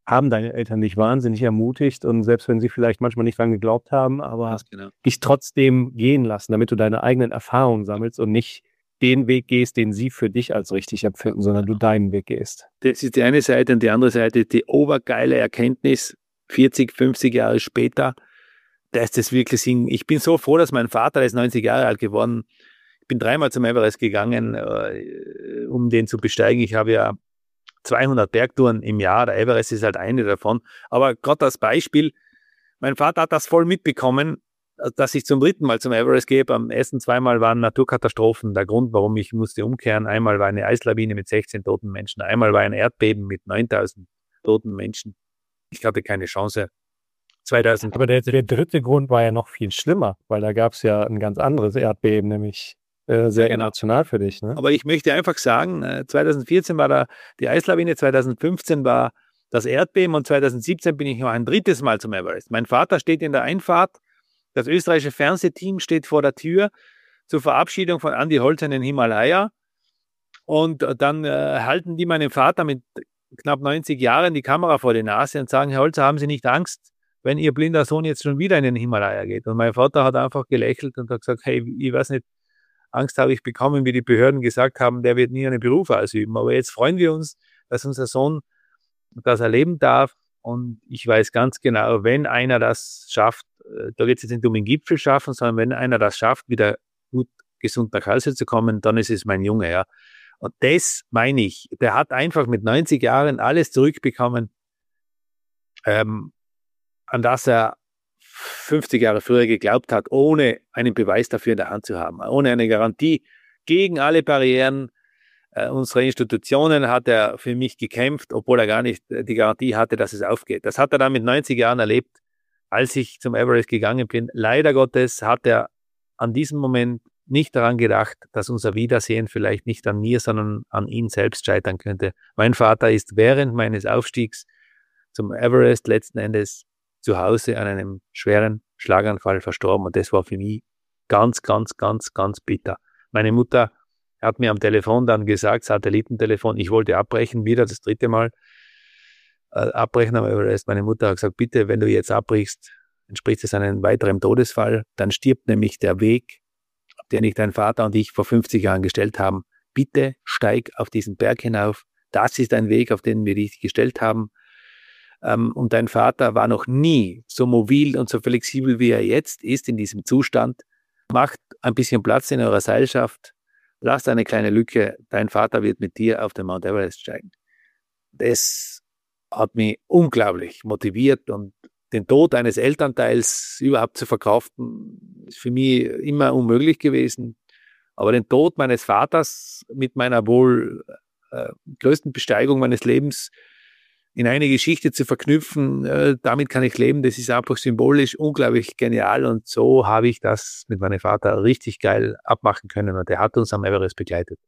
haben deine Eltern dich wahnsinnig ermutigt und selbst wenn sie vielleicht manchmal nicht dran geglaubt haben, aber genau. dich trotzdem gehen lassen, damit du deine eigenen Erfahrungen sammelst und nicht den Weg gehst, den sie für dich als richtig empfinden, sondern du deinen Weg gehst. Das ist die eine Seite und die andere Seite ist die obergeile Erkenntnis, vierzig, fünfzig Jahre später, dass das wirklich Sinn. Ich bin so froh, dass mein Vater, der ist neunzig Jahre alt geworden, ich bin dreimal zum Everest gegangen, äh, um den zu besteigen. Ich habe ja zweihundert Bergtouren im Jahr, der Everest ist halt eine davon. Aber gerade als Beispiel, mein Vater hat das voll mitbekommen, dass ich zum dritten Mal zum Everest gehe. Beim ersten zweimal waren Naturkatastrophen der Grund, warum ich musste umkehren. Einmal war eine Eislawine mit sechzehn toten Menschen, einmal war ein Erdbeben mit neuntausend toten Menschen. Ich hatte keine Chance. zweitausend Aber der, der dritte Grund war ja noch viel schlimmer, weil da gab es ja ein ganz anderes Erdbeben, nämlich äh, sehr Ja, genau. emotional für dich. Ne? Aber ich möchte einfach sagen, zweitausendvierzehn war da die Eislawine, zweitausendfünfzehn war das Erdbeben und zweitausendsiebzehn bin ich noch ein drittes Mal zum Everest. Mein Vater steht in der Einfahrt, das österreichische Fernsehteam steht vor der Tür zur Verabschiedung von Andi Holzer in den Himalaya und dann äh, halten die meinem Vater mit knapp neunzig Jahren die Kamera vor die Nase und sagen, Herr Holzer, haben Sie nicht Angst, wenn Ihr blinder Sohn jetzt schon wieder in den Himalaya geht? Und mein Vater hat einfach gelächelt und hat gesagt, hey, ich weiß nicht, Angst habe ich bekommen, wie die Behörden gesagt haben, der wird nie einen Beruf ausüben. Aber jetzt freuen wir uns, dass unser Sohn das erleben darf. Und ich weiß ganz genau, wenn einer das schafft, da geht es jetzt nicht um den Gipfel schaffen, sondern wenn einer das schafft, wieder gut gesund nach Hause zu kommen, dann ist es mein Junge, ja. Und das meine ich, der hat einfach mit neunzig Jahren alles zurückbekommen, ähm, an das er fünfzig Jahre früher geglaubt hat, ohne einen Beweis dafür in der Hand zu haben, ohne eine Garantie gegen alle Barrieren äh, unserer Institutionen hat er für mich gekämpft, obwohl er gar nicht die Garantie hatte, dass es aufgeht. Das hat er dann mit neunzig Jahren erlebt, als ich zum Everest gegangen bin. Leider Gottes hat er an diesem Moment nicht daran gedacht, dass unser Wiedersehen vielleicht nicht an mir, sondern an ihn selbst scheitern könnte. Mein Vater ist während meines Aufstiegs zum Everest letzten Endes zu Hause an einem schweren Schlaganfall verstorben und das war für mich ganz, ganz, ganz, ganz bitter. Meine Mutter hat mir am Telefon dann gesagt, Satellitentelefon, ich wollte abbrechen, wieder das dritte Mal äh, abbrechen am Everest. Meine Mutter hat gesagt, bitte, wenn du jetzt abbrichst, entspricht es einem weiteren Todesfall, dann stirbt nämlich der Weg, den ich dein Vater und ich vor fünfzig Jahren gestellt haben. Bitte steig auf diesen Berg hinauf. Das ist ein Weg, auf den wir dich gestellt haben. Um, und dein Vater war noch nie so mobil und so flexibel, wie er jetzt ist in diesem Zustand. Macht ein bisschen Platz in eurer Seilschaft, lasst eine kleine Lücke, dein Vater wird mit dir auf den Mount Everest steigen. Das hat mich unglaublich motiviert und den Tod eines Elternteils überhaupt zu verkraften, ist für mich immer unmöglich gewesen. Aber den Tod meines Vaters mit meiner wohl äh, größten Besteigung meines Lebens in eine Geschichte zu verknüpfen, äh, damit kann ich leben, das ist einfach symbolisch unglaublich genial und so habe ich das mit meinem Vater richtig geil abmachen können und er hat uns am Everest begleitet.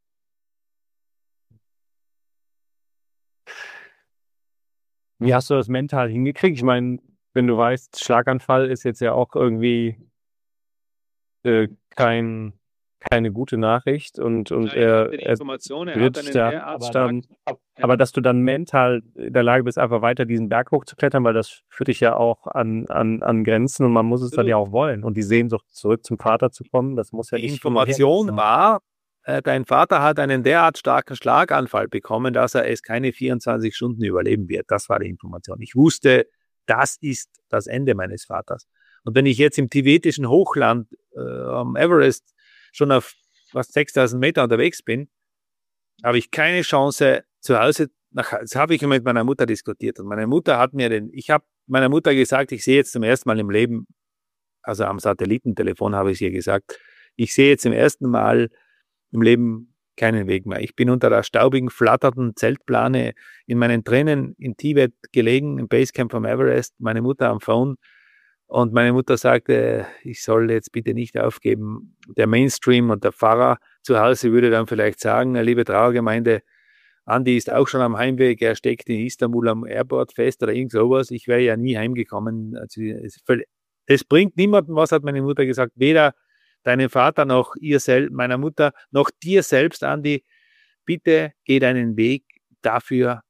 Wie hast du das mental hingekriegt? Ich meine, wenn du weißt, Schlaganfall ist jetzt ja auch irgendwie äh, kein, keine gute Nachricht und, und er, er wird der Abstand. Aber dass du dann mental in der Lage bist, einfach weiter diesen Berg hochzuklettern, weil das führt dich ja auch an, an, an Grenzen und man muss es dann ja auch wollen. Und die Sehnsucht, zurück zum Vater zu kommen, das muss ja die nicht. Die Information war, äh, dein Vater hat einen derart starken Schlaganfall bekommen, dass er es keine vierundzwanzig Stunden überleben wird. Das war die Information. Ich wusste, das ist das Ende meines Vaters. Und wenn ich jetzt im tibetischen Hochland äh, am Everest schon auf fast sechstausend Meter unterwegs bin, habe ich keine Chance zu Hause, nach, das habe ich mit meiner Mutter diskutiert und meine Mutter hat mir den, ich habe meiner Mutter gesagt, ich sehe jetzt zum ersten Mal im Leben, also am Satellitentelefon habe ich ihr gesagt, ich sehe jetzt zum ersten Mal im Leben keinen Weg mehr. Ich bin unter der staubigen, flatternden Zeltplane in meinen Tränen in Tibet gelegen, im Basecamp vom Everest, meine Mutter am Phone und meine Mutter sagte, ich soll jetzt bitte nicht aufgeben. Der Mainstream und der Pfarrer zu Hause würde dann vielleicht sagen, liebe Trauergemeinde, Andi ist auch schon am Heimweg, er steckt in Istanbul am Airport fest oder irgend sowas. Ich wäre ja nie heimgekommen. Also es, es bringt niemandem was, hat meine Mutter gesagt, weder deinem Vater noch ihr selbst, meiner Mutter, noch dir selbst, Andi. Bitte geh deinen Weg, dafür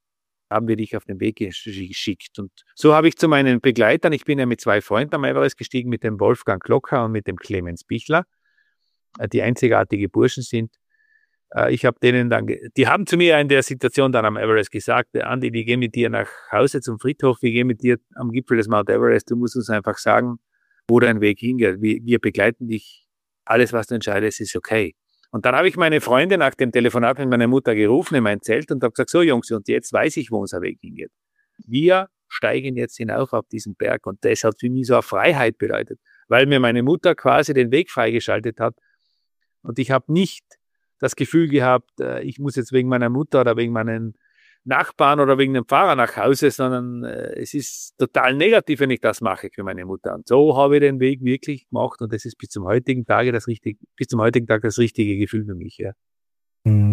haben wir dich auf den Weg geschickt. Und so habe ich zu meinen Begleitern, ich bin ja mit zwei Freunden am Everest gestiegen, mit dem Wolfgang Glocker und mit dem Clemens Bichler, die einzigartige Burschen sind. Ich habe denen dann, die haben zu mir in der Situation dann am Everest gesagt, Andi, wir gehen mit dir nach Hause zum Friedhof, wir gehen mit dir am Gipfel des Mount Everest, du musst uns einfach sagen, wo dein Weg hingeht. Wir, wir begleiten dich, alles, was du entscheidest, ist okay. Und dann habe ich meine Freunde nach dem Telefonat mit meiner Mutter gerufen in mein Zelt und habe gesagt, so Jungs, und jetzt weiß ich, wo unser Weg hingeht. Wir steigen jetzt hinauf auf diesen Berg und das hat für mich so eine Freiheit bedeutet, weil mir meine Mutter quasi den Weg freigeschaltet hat und ich habe nicht das Gefühl gehabt, ich muss jetzt wegen meiner Mutter oder wegen meinen Nachbarn oder wegen dem Fahrer nach Hause, sondern es ist total negativ, wenn ich das mache für meine Mutter. Und so habe ich den Weg wirklich gemacht und das ist bis zum heutigen Tage das richtige, bis zum heutigen Tag das richtige Gefühl für mich. Ja. Mhm.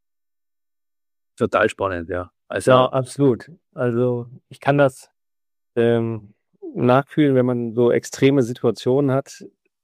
Total spannend, ja. Also, ja, absolut. Also ich kann das ähm, nachfühlen, wenn man so extreme Situationen hat.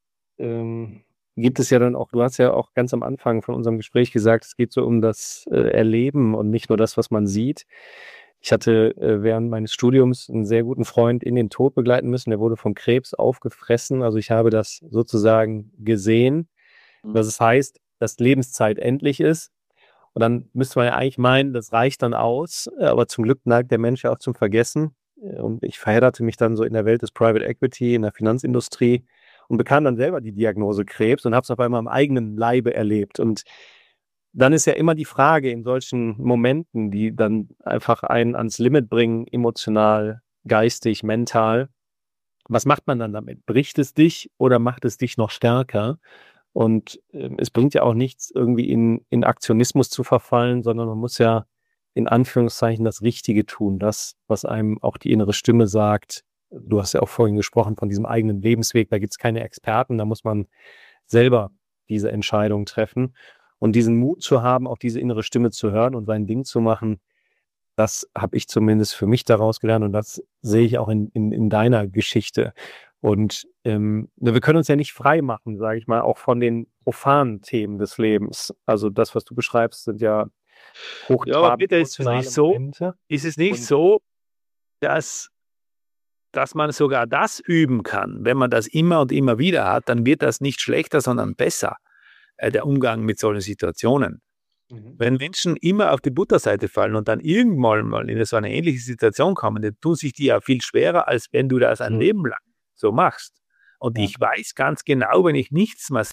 Ähm, gibt es ja dann auch, du hast ja auch ganz am Anfang von unserem Gespräch gesagt, es geht so um das äh, Erleben und nicht nur das, was man sieht. Ich hatte äh, während meines Studiums einen sehr guten Freund in den Tod begleiten müssen. Der wurde vom Krebs aufgefressen. Also ich habe das sozusagen gesehen, dass es heißt, dass Lebenszeit endlich ist. Und dann müsste man ja eigentlich meinen, das reicht dann aus. Aber zum Glück neigt der Mensch ja auch zum Vergessen. Und ich verhedderte mich dann so in der Welt des Private Equity, in der Finanzindustrie und bekam dann selber die Diagnose Krebs und habe es auf einmal am eigenen Leibe erlebt. Und dann ist ja immer die Frage in solchen Momenten, die dann einfach einen ans Limit bringen, emotional, geistig, mental, was macht man dann damit? Bricht es dich oder macht es dich noch stärker? Und äh, es bringt ja auch nichts, irgendwie in, in Aktionismus zu verfallen, sondern man muss ja in Anführungszeichen das Richtige tun, das, was einem auch die innere Stimme sagt. Du hast ja auch vorhin gesprochen von diesem eigenen Lebensweg, da gibt es keine Experten, da muss man selber diese Entscheidung treffen. Und diesen Mut zu haben, auch diese innere Stimme zu hören und sein Ding zu machen, das habe ich zumindest für mich daraus gelernt und das sehe ich auch in, in, in deiner Geschichte. Und ähm, wir können uns ja nicht frei machen, sage ich mal, auch von den profanen Themen des Lebens. Also das, was du beschreibst, sind ja hochtrabend. Ja, aber bitte ist es nicht so, Momente. ist es nicht Und so, dass dass man sogar das üben kann. Wenn man das immer und immer wieder hat, dann wird das nicht schlechter, sondern besser, äh, der Umgang mit solchen Situationen. Mhm. Wenn Menschen immer auf die Butterseite fallen und dann irgendwann mal in so eine ähnliche Situation kommen, dann tun sich die ja viel schwerer, als wenn du das ein mhm. Leben lang so machst. Und ja. ich weiß ganz genau, wenn ich nichts mehr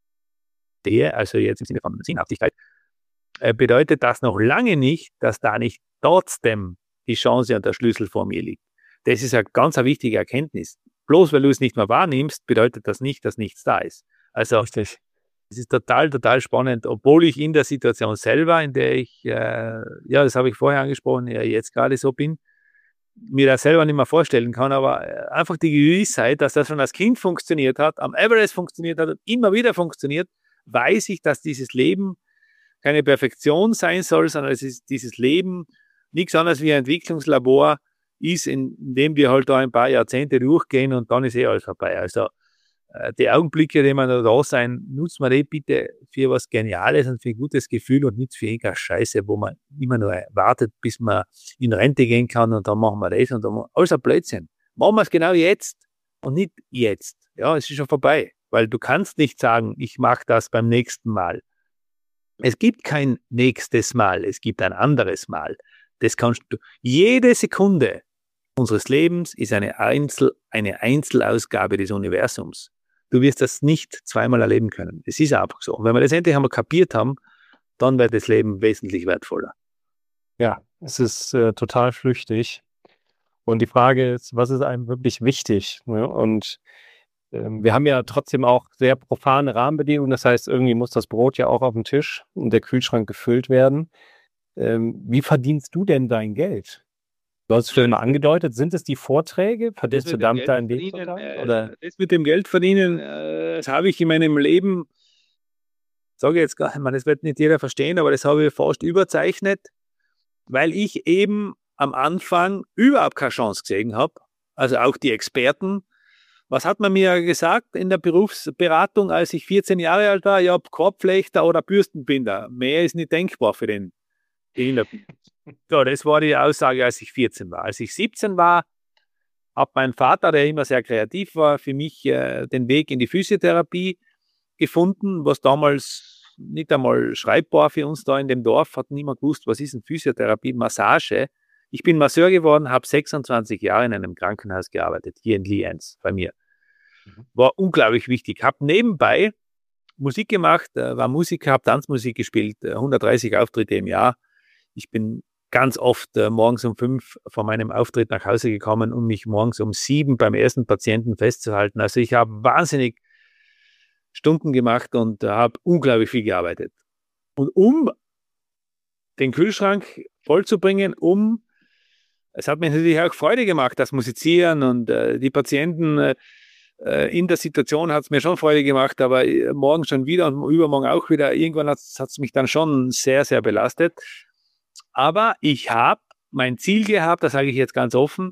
sehe, also jetzt im Sinne von Sinnhaftigkeit, äh, bedeutet das noch lange nicht, dass da nicht trotzdem die Chance und der Schlüssel vor mir liegt. Das ist eine ganz eine wichtige Erkenntnis. Bloß weil du es nicht mehr wahrnimmst, bedeutet das nicht, dass nichts da ist. Also es ist total, total spannend, obwohl ich in der Situation selber, in der ich, äh, ja, das habe ich vorher angesprochen, ja, jetzt gerade so bin, mir das selber nicht mehr vorstellen kann, aber einfach die Gewissheit, dass das schon als Kind funktioniert hat, am Everest funktioniert hat und immer wieder funktioniert, weiß ich, dass dieses Leben keine Perfektion sein soll, sondern es ist dieses Leben nichts anderes wie ein Entwicklungslabor ist, in, in dem wir halt da ein paar Jahrzehnte durchgehen und dann ist eh alles vorbei. Also äh, die Augenblicke, die man da, da sein, nutzt man die bitte für was Geniales und für ein gutes Gefühl und nicht für irgendeine Scheiße, wo man immer nur wartet, bis man in Rente gehen kann und dann machen wir das und dann alles ein Blödsinn. Machen wir es genau jetzt und nicht jetzt. Ja, es ist schon vorbei, weil du kannst nicht sagen, ich mache das beim nächsten Mal. Es gibt kein nächstes Mal, es gibt ein anderes Mal. Das kannst du, jede Sekunde unseres Lebens ist eine, Einzel, eine Einzelausgabe des Universums. Du wirst das nicht zweimal erleben können. Es ist einfach so. Und wenn wir das endlich einmal kapiert haben, dann wird das Leben wesentlich wertvoller. Ja, es ist äh, total flüchtig. Und die Frage ist, was ist einem wirklich wichtig? Ne? Und ähm, wir haben ja trotzdem auch sehr profane Rahmenbedingungen. Das heißt, irgendwie muss das Brot ja auch auf dem Tisch und der Kühlschrank gefüllt werden. Ähm, wie verdienst du denn dein Geld? Du hast es schon mal angedeutet, sind es die Vorträge? Verdienst du damit dein Leben? Äh, oder? Das mit dem Geld verdienen, äh, das habe ich in meinem Leben, sage ich jetzt gar nicht, das wird nicht jeder verstehen, aber das habe ich fast überzeichnet, weil ich eben am Anfang überhaupt keine Chance gesehen habe. Also auch die Experten. Was hat man mir gesagt in der Berufsberatung, als ich vierzehn Jahre alt war? Ja, Korbflechter oder Bürstenbinder. Mehr ist nicht denkbar für den So, das war die Aussage, als ich vierzehn war. Als ich siebzehn war, hat mein Vater, der immer sehr kreativ war, für mich äh, den Weg in die Physiotherapie gefunden, was damals nicht einmal schreibbar für uns da in dem Dorf, hat niemand gewusst, was ist denn Physiotherapie, Massage. Ich bin Masseur geworden, habe sechsundzwanzig Jahre in einem Krankenhaus gearbeitet, hier in Lienz bei mir. War unglaublich wichtig. Habe nebenbei Musik gemacht, war Musiker, habe Tanzmusik gespielt, hundertdreißig Auftritte im Jahr. Ich bin ganz oft äh, morgens um fünf von meinem Auftritt nach Hause gekommen, um mich morgens um sieben beim ersten Patienten festzuhalten. Also ich habe wahnsinnig Stunden gemacht und äh, habe unglaublich viel gearbeitet. Und um den Kühlschrank vollzubringen, um, es hat mir natürlich auch Freude gemacht, das Musizieren und äh, die Patienten äh, in der Situation hat es mir schon Freude gemacht, aber morgen schon wieder und übermorgen auch wieder. Irgendwann hat es mich dann schon sehr, sehr belastet. Aber ich habe mein Ziel gehabt, das sage ich jetzt ganz offen,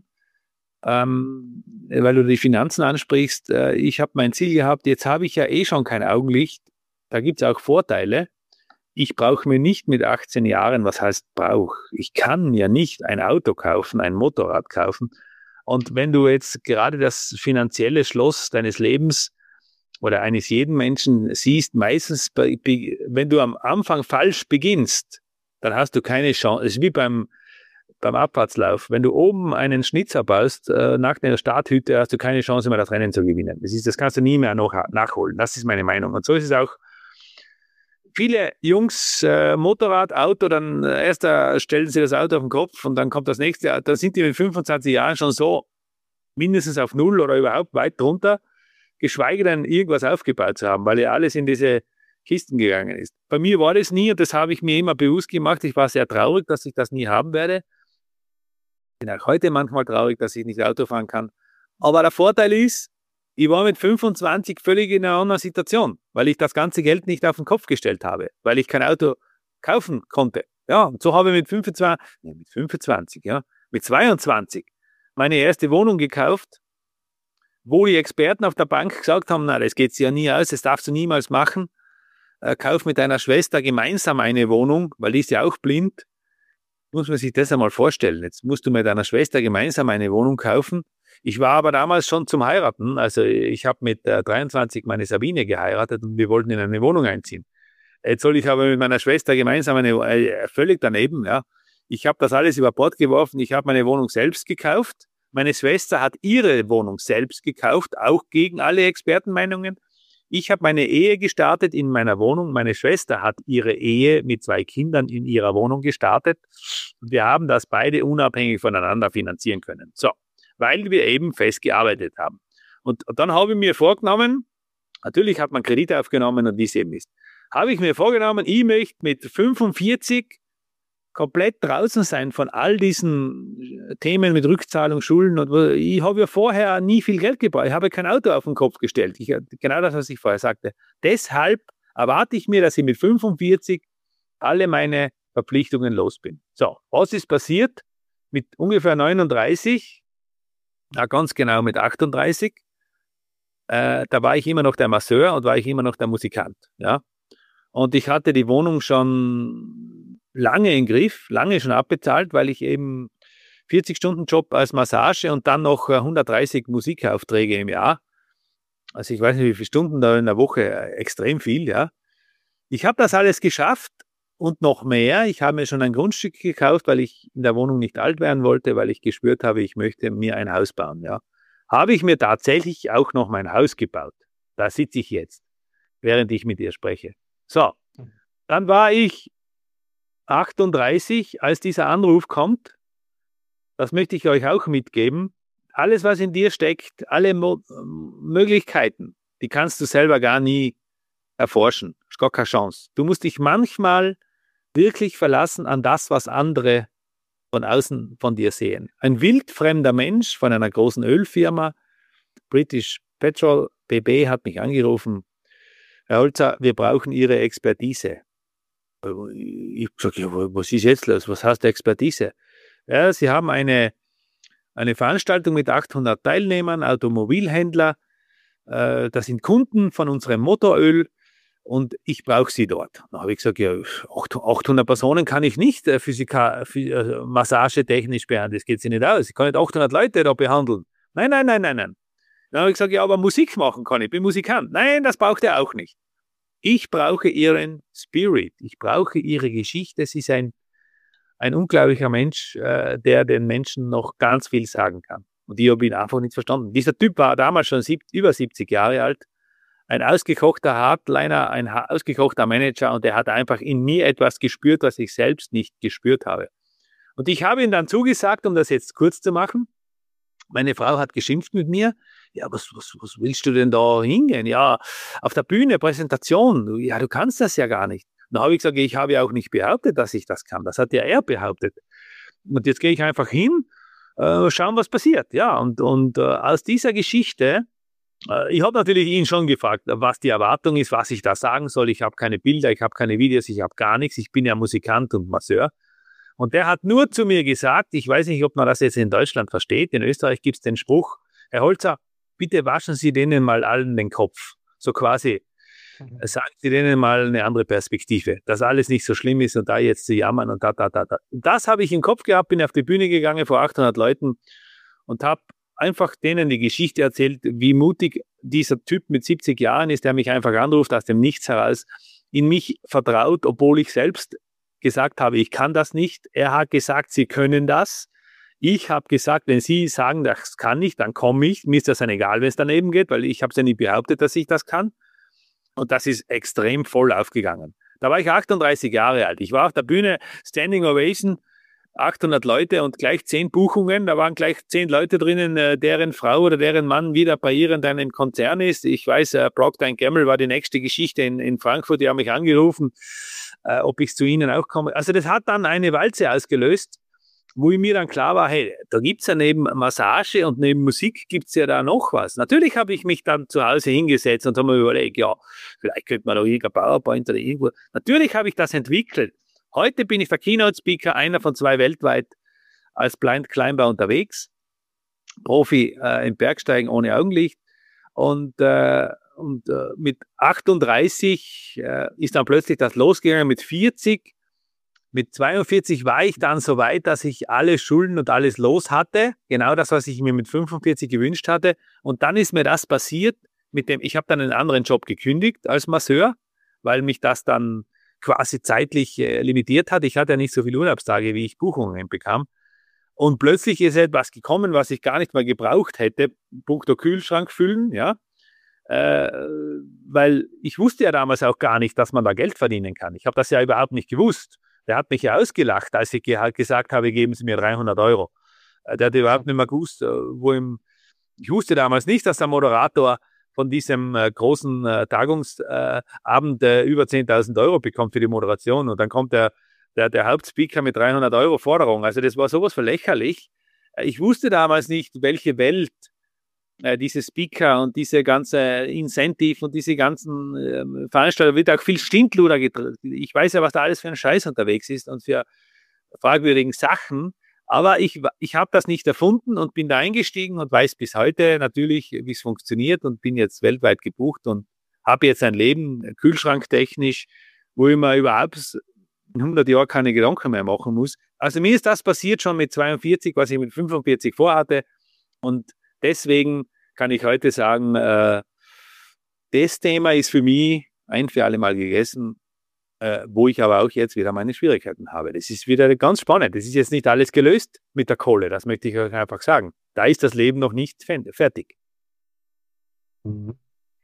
ähm, weil du die Finanzen ansprichst. Äh, ich habe mein Ziel gehabt, jetzt habe ich ja eh schon kein Augenlicht. Da gibt es auch Vorteile. Ich brauche mir nicht mit achtzehn Jahren, was heißt brauche, ich kann ja nicht ein Auto kaufen, ein Motorrad kaufen. Und wenn du jetzt gerade das finanzielle Schloss deines Lebens oder eines jeden Menschen siehst, meistens, wenn du am Anfang falsch beginnst, dann hast du keine Chance. Es ist wie beim, beim Abfahrtslauf. Wenn du oben einen Schnitzer baust, äh, nach der Starthütte, hast du keine Chance mehr, das Rennen zu gewinnen. Das, ist, das kannst du nie mehr noch nachholen. Das ist meine Meinung. Und so ist es auch. Viele Jungs, äh, Motorrad, Auto, dann äh, erst äh, stellen sie das Auto auf den Kopf und dann kommt das nächste. Da sind die mit fünfundzwanzig Jahren schon so mindestens auf Null oder überhaupt weit drunter, geschweige denn irgendwas aufgebaut zu haben, weil ja alles in diese Kisten gegangen ist. Bei mir war das nie und das habe ich mir immer bewusst gemacht. Ich war sehr traurig, dass ich das nie haben werde. Ich bin auch heute manchmal traurig, dass ich nicht Auto fahren kann. Aber der Vorteil ist, ich war mit fünfundzwanzig völlig in einer anderen Situation, weil ich das ganze Geld nicht auf den Kopf gestellt habe, weil ich kein Auto kaufen konnte. Ja, und so habe ich mit fünfundzwanzig, nee, mit fünfundzwanzig, ja, mit zweiundzwanzig meine erste Wohnung gekauft, wo die Experten auf der Bank gesagt haben, na, das geht ja nie aus, das darfst du niemals machen. Äh, kauf mit deiner Schwester gemeinsam eine Wohnung, weil die ist ja auch blind. Muss man sich das einmal vorstellen. Jetzt musst du mit deiner Schwester gemeinsam eine Wohnung kaufen. Ich war aber damals schon zum Heiraten. Also ich habe mit äh, dreiundzwanzig meine Sabine geheiratet und wir wollten in eine Wohnung einziehen. Jetzt soll ich aber mit meiner Schwester gemeinsam eine äh, völlig daneben. Ja. Ich habe das alles über Bord geworfen. Ich habe meine Wohnung selbst gekauft. Meine Schwester hat ihre Wohnung selbst gekauft, auch gegen alle Expertenmeinungen. Ich habe meine Ehe gestartet in meiner Wohnung. Meine Schwester hat ihre Ehe mit zwei Kindern in ihrer Wohnung gestartet. Und wir haben das beide unabhängig voneinander finanzieren können. So, weil wir eben fest gearbeitet haben. Und, und dann habe ich mir vorgenommen, natürlich hat man Kredite aufgenommen und wie es eben ist, habe ich mir vorgenommen, ich möchte mit fünfundvierzig komplett draußen sein von all diesen Themen mit Rückzahlung, Schulden. Und ich habe ja vorher nie viel Geld gebraucht. Ich habe kein Auto auf den Kopf gestellt. Ich, genau das, was ich vorher sagte. Deshalb erwarte ich mir, dass ich mit fünfundvierzig alle meine Verpflichtungen los bin. So, was ist passiert? Mit ungefähr neununddreißig, na ganz genau mit achtunddreißig, äh, da war ich immer noch der Masseur und war ich immer noch der Musikant. Ja? Und ich hatte die Wohnung schon lange im Griff, lange schon abbezahlt, weil ich eben vierzig Stunden Job als Massage und dann noch hundertdreißig Musikaufträge im Jahr. Also ich weiß nicht, wie viele Stunden da in der Woche, extrem viel, ja. Ich habe das alles geschafft und noch mehr. Ich habe mir schon ein Grundstück gekauft, weil ich in der Wohnung nicht alt werden wollte, weil ich gespürt habe, ich möchte mir ein Haus bauen, ja. Habe ich mir tatsächlich auch noch mein Haus gebaut. Da sitze ich jetzt, während ich mit dir spreche. So, dann war ich achtunddreißig, als dieser Anruf kommt. Das möchte ich euch auch mitgeben. Alles, was in dir steckt, alle Mo- Möglichkeiten, die kannst du selber gar nie erforschen. Ist gar keine Chance. Du musst dich manchmal wirklich verlassen an das, was andere von außen von dir sehen. Ein wildfremder Mensch von einer großen Ölfirma, British Petrol, B B, hat mich angerufen. Herr Holzer, wir brauchen Ihre Expertise. Ich sage, ja, was ist jetzt los? Was heißt Expertise? Ja, Sie haben eine, eine Veranstaltung mit achthundert Teilnehmern, Automobilhändler, äh, das sind Kunden von unserem Motoröl. und ich brauche Sie dort. Dann habe ich gesagt, ja, achthundert Personen kann ich nicht äh, Physika, äh, massagetechnisch behandeln, das geht sich nicht aus. Ich kann nicht achthundert Leute da behandeln. Nein, nein, nein, nein, nein. Dann habe ich gesagt, ja, aber Musik machen kann ich, bin Musikant. Nein, das braucht er auch nicht. Ich brauche Ihren Spirit, ich brauche Ihre Geschichte. Sie ist ein, ein unglaublicher Mensch, äh, der den Menschen noch ganz viel sagen kann. Und ich habe ihn einfach nicht verstanden. Dieser Typ war damals schon sieb, über siebzig Jahre alt, ein ausgekochter Hardliner, ein ausgekochter Manager, und er hat einfach in mir etwas gespürt, was ich selbst nicht gespürt habe. Und ich habe ihm dann zugesagt, um das jetzt kurz zu machen, meine Frau hat geschimpft mit mir. Ja, was, was, was willst du denn da hingehen? Ja, auf der Bühne, Präsentation. Ja, du kannst das ja gar nicht. Dann habe ich gesagt, ich habe ja auch nicht behauptet, dass ich das kann. Das hat ja er behauptet. Und jetzt gehe ich einfach hin, äh, schauen, was passiert. Ja, und, und äh, aus dieser Geschichte, äh, ich habe natürlich ihn schon gefragt, was die Erwartung ist, was ich da sagen soll. Ich habe keine Bilder, ich habe keine Videos, ich habe gar nichts. Ich bin ja Musikant und Masseur. Und der hat nur zu mir gesagt, ich weiß nicht, ob man das jetzt in Deutschland versteht, in Österreich gibt es den Spruch, Herr Holzer, bitte waschen Sie denen mal allen den Kopf. So quasi, mhm. sagen Sie denen mal eine andere Perspektive, dass alles nicht so schlimm ist und da jetzt zu jammern und da, da, da, da. Das habe ich im Kopf gehabt, bin auf die Bühne gegangen vor achthundert Leuten und habe einfach denen die Geschichte erzählt, wie mutig dieser Typ mit siebzig Jahren ist, der mich einfach anruft aus dem Nichts heraus, in mich vertraut, obwohl ich selbst gesagt habe, ich kann das nicht. Er hat gesagt, Sie können das. Ich habe gesagt, wenn Sie sagen, das kann ich, dann komme ich. Mir ist das dann egal, wenn es daneben geht, weil ich habe es ja nicht behauptet, dass ich das kann. Und das ist extrem voll aufgegangen. Da war ich achtunddreißig Jahre alt. Ich war auf der Bühne, Standing Ovation, achthundert Leute und gleich zehn Buchungen. Da waren gleich zehn Leute drinnen, deren Frau oder deren Mann wieder bei irgendeinem Konzern ist. Ich weiß, Procter and Gamble war die nächste Geschichte in, in Frankfurt. Die haben mich angerufen, äh, ob ich zu ihnen auch komme. Also das hat dann eine Walze ausgelöst, wo mir dann klar war, hey, da gibt's ja neben Massage und neben Musik gibt's ja da noch was. Natürlich habe ich mich dann zu Hause hingesetzt und habe mir überlegt, ja, vielleicht könnte man doch irgendein PowerPoint oder irgendwo. Natürlich habe ich das entwickelt. Heute bin ich der Keynote-Speaker, einer von zwei weltweit als Blind Climber unterwegs, Profi äh, im Bergsteigen ohne Augenlicht. Und, äh, und äh, mit achtunddreißig äh, ist dann plötzlich das losgegangen, mit vierzig. Mit zweiundvierzig war ich dann so weit, dass ich alle Schulden und alles los hatte. Genau das, was ich mir mit fünfundvierzig gewünscht hatte. Und dann ist mir das passiert, mit dem, ich habe dann einen anderen Job gekündigt als Masseur, weil mich das dann quasi zeitlich äh, limitiert hat. Ich hatte ja nicht so viele Urlaubstage, wie ich Buchungen bekam. Und plötzlich ist etwas gekommen, was ich gar nicht mal gebraucht hätte, punkto Kühlschrank füllen, ja. Äh, weil ich wusste ja damals auch gar nicht, dass man da Geld verdienen kann. Ich habe das ja überhaupt nicht gewusst. Der hat mich ja ausgelacht, als ich ge- gesagt habe, geben Sie mir dreihundert Euro. Äh, der hat überhaupt nicht mehr gewusst, äh, wo ihm, ich wusste damals nicht, dass der Moderator von diesem äh, großen äh, Tagungsabend äh, über zehntausend Euro bekommt für die Moderation. Und dann kommt der, der, der Hauptspeaker mit dreihundert Euro Forderung. Also das war sowas von lächerlich. Äh, ich wusste damals nicht, welche Welt äh, diese Speaker und diese ganze Incentive und diese ganzen äh, Veranstalter, wird auch viel Stintluder gedreht. Ich weiß ja, was da alles für ein Scheiß unterwegs ist und für fragwürdigen Sachen. Aber ich, ich habe das nicht erfunden und bin da eingestiegen und weiß bis heute natürlich, wie es funktioniert und bin jetzt weltweit gebucht und habe jetzt ein Leben, kühlschranktechnisch, wo ich mir überhaupt in hundert Jahren keine Gedanken mehr machen muss. Also mir ist das passiert schon mit zweiundvierzig, was ich mit fünfundvierzig vorhatte. Und deswegen kann ich heute sagen, äh, das Thema ist für mich ein für alle Mal gegessen. Äh, wo ich aber auch jetzt wieder meine Schwierigkeiten habe. Das ist wieder ganz spannend. Das ist jetzt nicht alles gelöst mit der Kohle, das möchte ich euch einfach sagen. Da ist das Leben noch nicht fertig. Mhm.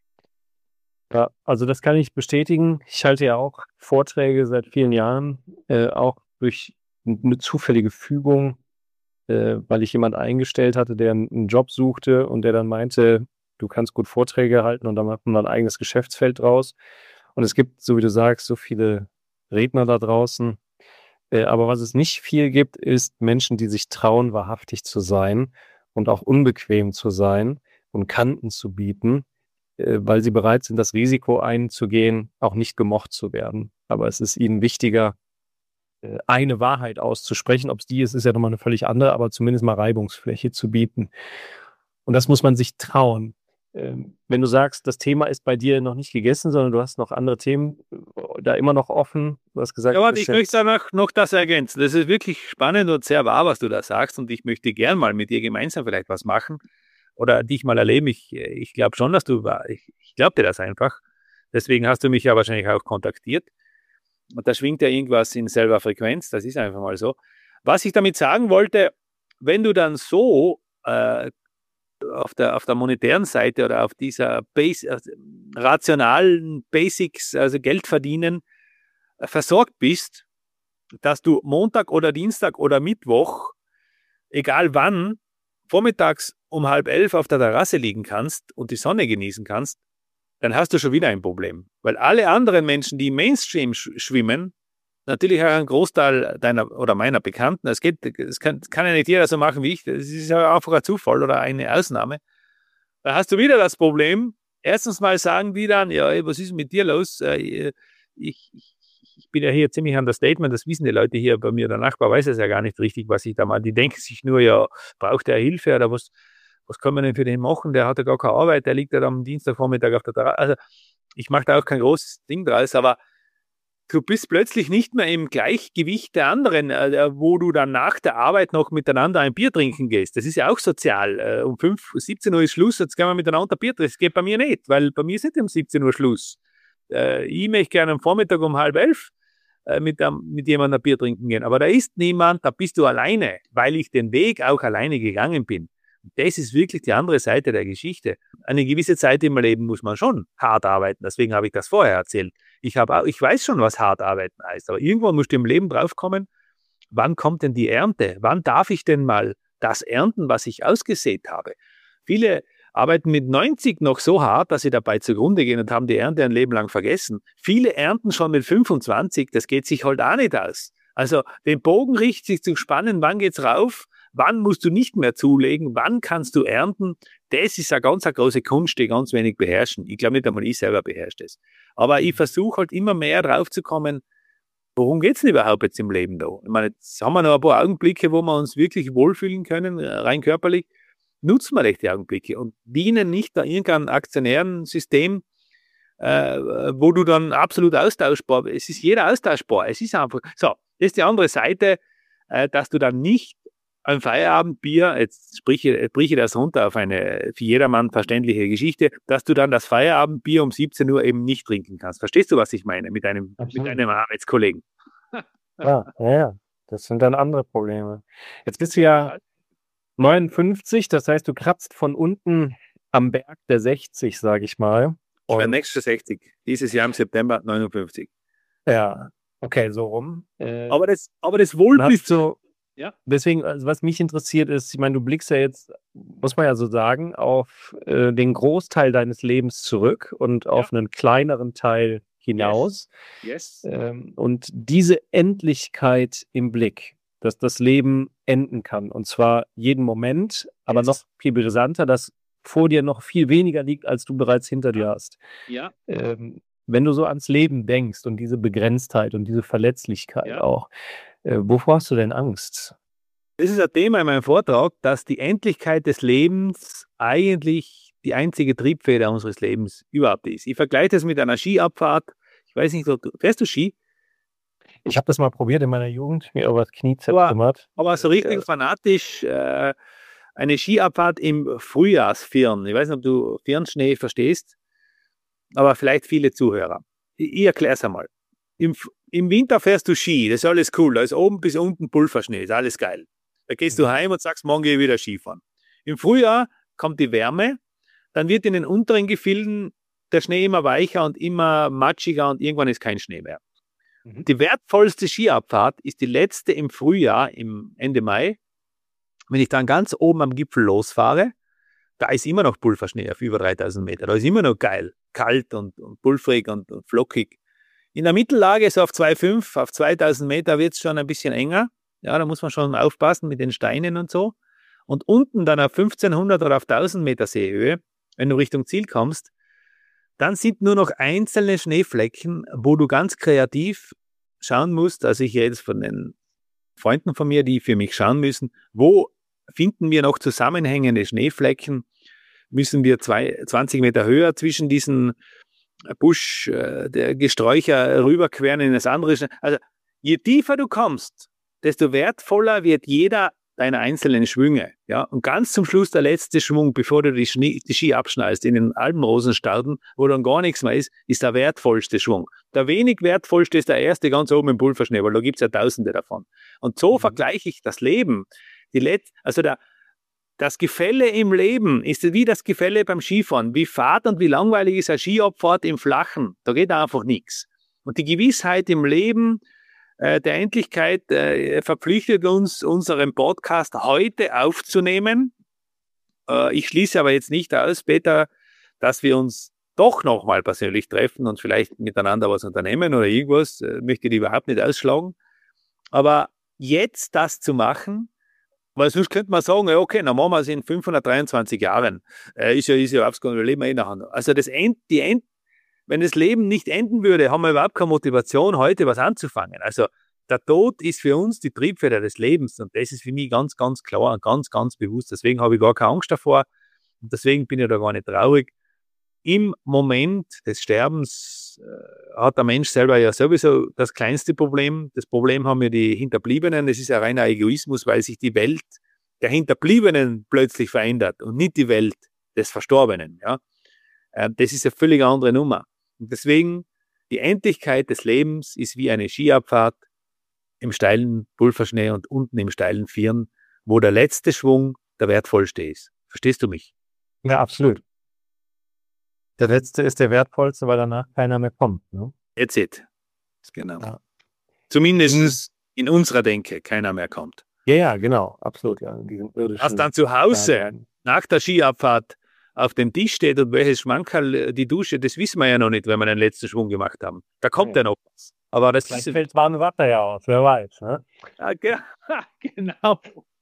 Ja, also das kann ich bestätigen. Ich halte ja auch Vorträge seit vielen Jahren, äh, auch durch eine zufällige Fügung, äh, weil ich jemand eingestellt hatte, der einen Job suchte und der dann meinte, du kannst gut Vorträge halten und dann macht man ein eigenes Geschäftsfeld draus. Und es gibt, so wie du sagst, so viele Redner da draußen. Äh, aber was es nicht viel gibt, ist Menschen, die sich trauen, wahrhaftig zu sein und auch unbequem zu sein und Kanten zu bieten, äh, weil sie bereit sind, das Risiko einzugehen, auch nicht gemocht zu werden. Aber es ist ihnen wichtiger, äh, eine Wahrheit auszusprechen. Ob es die ist, ist ja nochmal eine völlig andere, aber zumindest mal Reibungsfläche zu bieten. Und das muss man sich trauen. ähm, wenn du sagst, das Thema ist bei dir noch nicht gegessen, sondern du hast noch andere Themen äh, da immer noch offen. Du hast gesagt, Ja, warte, bist ich jetzt- möchte danach noch das ergänzen. Das ist wirklich spannend und sehr wahr, was du da sagst. Und ich möchte gern mal mit dir gemeinsam vielleicht was machen oder dich mal erleben. Ich, ich glaube schon, dass du, ich, ich glaube dir das einfach. Deswegen hast du mich ja wahrscheinlich auch kontaktiert. Und da schwingt ja irgendwas in selber Frequenz. Das ist einfach mal so. Was ich damit sagen wollte, wenn du dann so äh, auf der, auf der monetären Seite oder auf dieser Base, äh, rationalen Basics, also Geld verdienen, äh, versorgt bist, dass du Montag oder Dienstag oder Mittwoch, egal wann, vormittags um halb elf auf der Terrasse liegen kannst und die Sonne genießen kannst, dann hast du schon wieder ein Problem. Weil alle anderen Menschen, die im Mainstream sch schwimmen, natürlich auch ein Großteil deiner oder meiner Bekannten, es geht, es kann, kann ja nicht jeder so machen wie ich, das ist ja einfach ein Zufall oder eine Ausnahme. Da hast du wieder das Problem, erstens mal sagen die dann, ja, ey, was ist mit dir los? Ich, ich, ich bin ja hier ziemlich an das Statement, das wissen die Leute hier bei mir, der Nachbar weiß es ja gar nicht richtig, was ich da mache. Die denken sich nur, ja, braucht er Hilfe oder was, was können wir denn für den machen? Der hat ja gar keine Arbeit, der liegt ja am Dienstagvormittag auf der Terrasse. Also ich mache da auch kein großes Ding draus, aber du bist plötzlich nicht mehr im Gleichgewicht der anderen, äh, wo du dann nach der Arbeit noch miteinander ein Bier trinken gehst. Das ist ja auch sozial. Äh, um fünf, siebzehn Uhr ist Schluss, jetzt gehen wir miteinander Bier trinken. Das geht bei mir nicht, weil bei mir ist nicht um siebzehn Uhr Schluss. Äh, ich möchte gerne am Vormittag um halb elf äh, mit, ähm, mit jemandem ein Bier trinken gehen. Aber da ist niemand, da bist du alleine, weil ich den Weg auch alleine gegangen bin. Das ist wirklich die andere Seite der Geschichte. Eine gewisse Zeit im Leben muss man schon hart arbeiten. Deswegen habe ich das vorher erzählt. Ich habe auch, ich weiß schon, was hart arbeiten heißt. Aber irgendwann musst du im Leben draufkommen, wann kommt denn die Ernte? Wann darf ich denn mal das ernten, was ich ausgesät habe? Viele arbeiten mit neunzig noch so hart, dass sie dabei zugrunde gehen und haben die Ernte ein Leben lang vergessen. Viele ernten schon mit fünfundzwanzig. Das geht sich halt auch nicht aus. Also den Bogen richtig zu spannen, wann geht's rauf? Wann musst du nicht mehr zulegen? Wann kannst du ernten? Das ist eine ganz eine große Kunst, die ganz wenig beherrschen. Ich glaube nicht einmal, ich selber beherrsche das. Aber ich versuche halt immer mehr drauf zu kommen, worum geht's denn überhaupt jetzt im Leben da? Ich meine, jetzt haben wir noch ein paar Augenblicke, wo wir uns wirklich wohlfühlen können, rein körperlich. Nutzen wir echt die Augenblicke und dienen nicht da irgendeinem aktionären System, äh, wo du dann absolut austauschbar bist. Es ist jeder austauschbar. Es ist einfach, so, das ist die andere Seite, äh, dass du dann nicht ein Feierabendbier, jetzt sprich ich, sprich ich das runter auf eine für jedermann verständliche Geschichte, dass du dann das Feierabendbier um siebzehn Uhr eben nicht trinken kannst. Verstehst du, was ich meine mit einem, mit einem Arbeitskollegen? Ah, ja, ja, das sind dann andere Probleme. Jetzt bist du ja neunundfünfzig, das heißt, du kratzt von unten am Berg der sechzig, sage ich mal. Ich werde Und- nächstes sechzig, dieses Jahr im September neunundfünfzig. Ja, okay, so rum. Äh, Aber das, aber das man hat Wohlbist, so, Ja. deswegen, also was mich interessiert ist, ich meine, du blickst ja jetzt, muss man ja so sagen, auf äh, den Großteil deines Lebens zurück und auf einen kleineren Teil hinaus. yes. Ähm, und diese Endlichkeit im Blick, dass das Leben enden kann, und zwar jeden Moment, aber Yes. noch viel brisanter, dass vor dir noch viel weniger liegt, als du bereits hinter dir hast. Ja. Ähm, wenn du so ans Leben denkst und diese Begrenztheit und diese Verletzlichkeit Ja. auch, äh, wovor hast du denn Angst? Das ist ein Thema in meinem Vortrag, dass die Endlichkeit des Lebens eigentlich die einzige Triebfeder unseres Lebens überhaupt ist. Ich vergleiche das mit einer Skiabfahrt. Ich weiß nicht, ob du, fährst du Ski? Ich habe das mal probiert in meiner Jugend, mir aber das Knie Aber- zertrümmert. Aber so richtig Ja. fanatisch äh, eine Skiabfahrt im Frühjahrsfirn. Ich weiß nicht, ob du Firnschnee verstehst, aber vielleicht viele Zuhörer. Ich, ich erkläre es einmal. Im, F- Im Winter fährst du Ski, das ist alles cool. Da ist oben bis unten Pulverschnee, ist alles geil. Da gehst du heim und sagst, morgen gehe ich wieder Skifahren. Im Frühjahr kommt die Wärme, dann wird in den unteren Gefilden der Schnee immer weicher und immer matschiger und irgendwann ist kein Schnee mehr. Mhm. Die wertvollste Skiabfahrt ist die letzte im Frühjahr, im Ende Mai. Wenn ich dann ganz oben am Gipfel losfahre, da ist immer noch Pulverschnee auf über dreitausend Meter. Da ist immer noch geil, kalt und, und pulverig und, und flockig. In der Mittellage, so auf zwei Komma fünf, auf zweitausend Meter wird es schon ein bisschen enger. Ja, da muss man schon aufpassen mit den Steinen und so. Und unten dann auf fünfzehnhundert oder auf tausend Meter Seehöhe, wenn du Richtung Ziel kommst, dann sind nur noch einzelne Schneeflecken, wo du ganz kreativ schauen musst. Also ich rede jetzt von den Freunden von mir, die für mich schauen müssen, wo finden wir noch zusammenhängende Schneeflecken, müssen wir zwei, zwanzig Meter höher zwischen diesen Busch, äh, der Gesträucher rüberqueren in das andere. Also je tiefer du kommst, desto wertvoller wird jeder deiner einzelnen Schwünge. Ja? Und ganz zum Schluss der letzte Schwung, bevor du die, Schnie, die Ski abschneidest in den Alpenrosenstauden, wo dann gar nichts mehr ist, ist der wertvollste Schwung. Der wenig wertvollste ist der erste ganz oben im Pulverschnee, weil da gibt es ja Tausende davon. Und so mhm. vergleiche ich das Leben. Die Let also der, das Gefälle im Leben ist wie das Gefälle beim Skifahren. Wie fad und wie langweilig ist eine Skiabfahrt im Flachen. Da geht einfach nichts. Und die Gewissheit im Leben äh, der Endlichkeit äh, verpflichtet uns, unseren Podcast heute aufzunehmen. Äh, ich schließe aber jetzt nicht aus, Peter, dass wir uns doch nochmal persönlich treffen und vielleicht miteinander was unternehmen oder irgendwas. Äh, möchte ich überhaupt nicht ausschlagen. Aber jetzt das zu machen, weil sonst könnte man sagen, ja, okay, dann machen wir es in fünfhundertdreiundzwanzig Jahren. Äh, ist ja, ist ja aufgegangen, wir leben ja eh nachher. Also das End, die End, wenn das Leben nicht enden würde, haben wir überhaupt keine Motivation, heute was anzufangen. Also der Tod ist für uns die Triebfeder des Lebens und das ist für mich ganz, ganz klar und ganz, ganz bewusst. Deswegen habe ich gar keine Angst davor und deswegen bin ich da gar nicht traurig. Im Moment des Sterbens äh, hat der Mensch selber ja sowieso das kleinste Problem. Das Problem haben ja die Hinterbliebenen. Das ist ja reiner Egoismus, weil sich die Welt der Hinterbliebenen plötzlich verändert und nicht die Welt des Verstorbenen. Ja? Äh, das ist eine völlig andere Nummer. Und deswegen, die Endlichkeit des Lebens ist wie eine Skiabfahrt im steilen Pulverschnee und unten im steilen Firn, wo der letzte Schwung der wertvollste ist. Verstehst du mich? Ja, absolut. Der letzte ist der wertvollste, weil danach keiner mehr kommt. Ne? That's it. Genau. Ja. Zumindest in unserer Denke keiner mehr kommt. Ja, ja, genau. Absolut. Ja, was dann zu Hause Dasein. Nach der Skiabfahrt auf dem Tisch steht und welches Schmankerl die Dusche, das wissen wir ja noch nicht, wenn wir den letzten Schwung gemacht haben. Da kommt ja, ja noch was. Aber das Vielleicht ist fällt warme Wasser ja aus, wer weiß. Ne? Ja, ge- genau.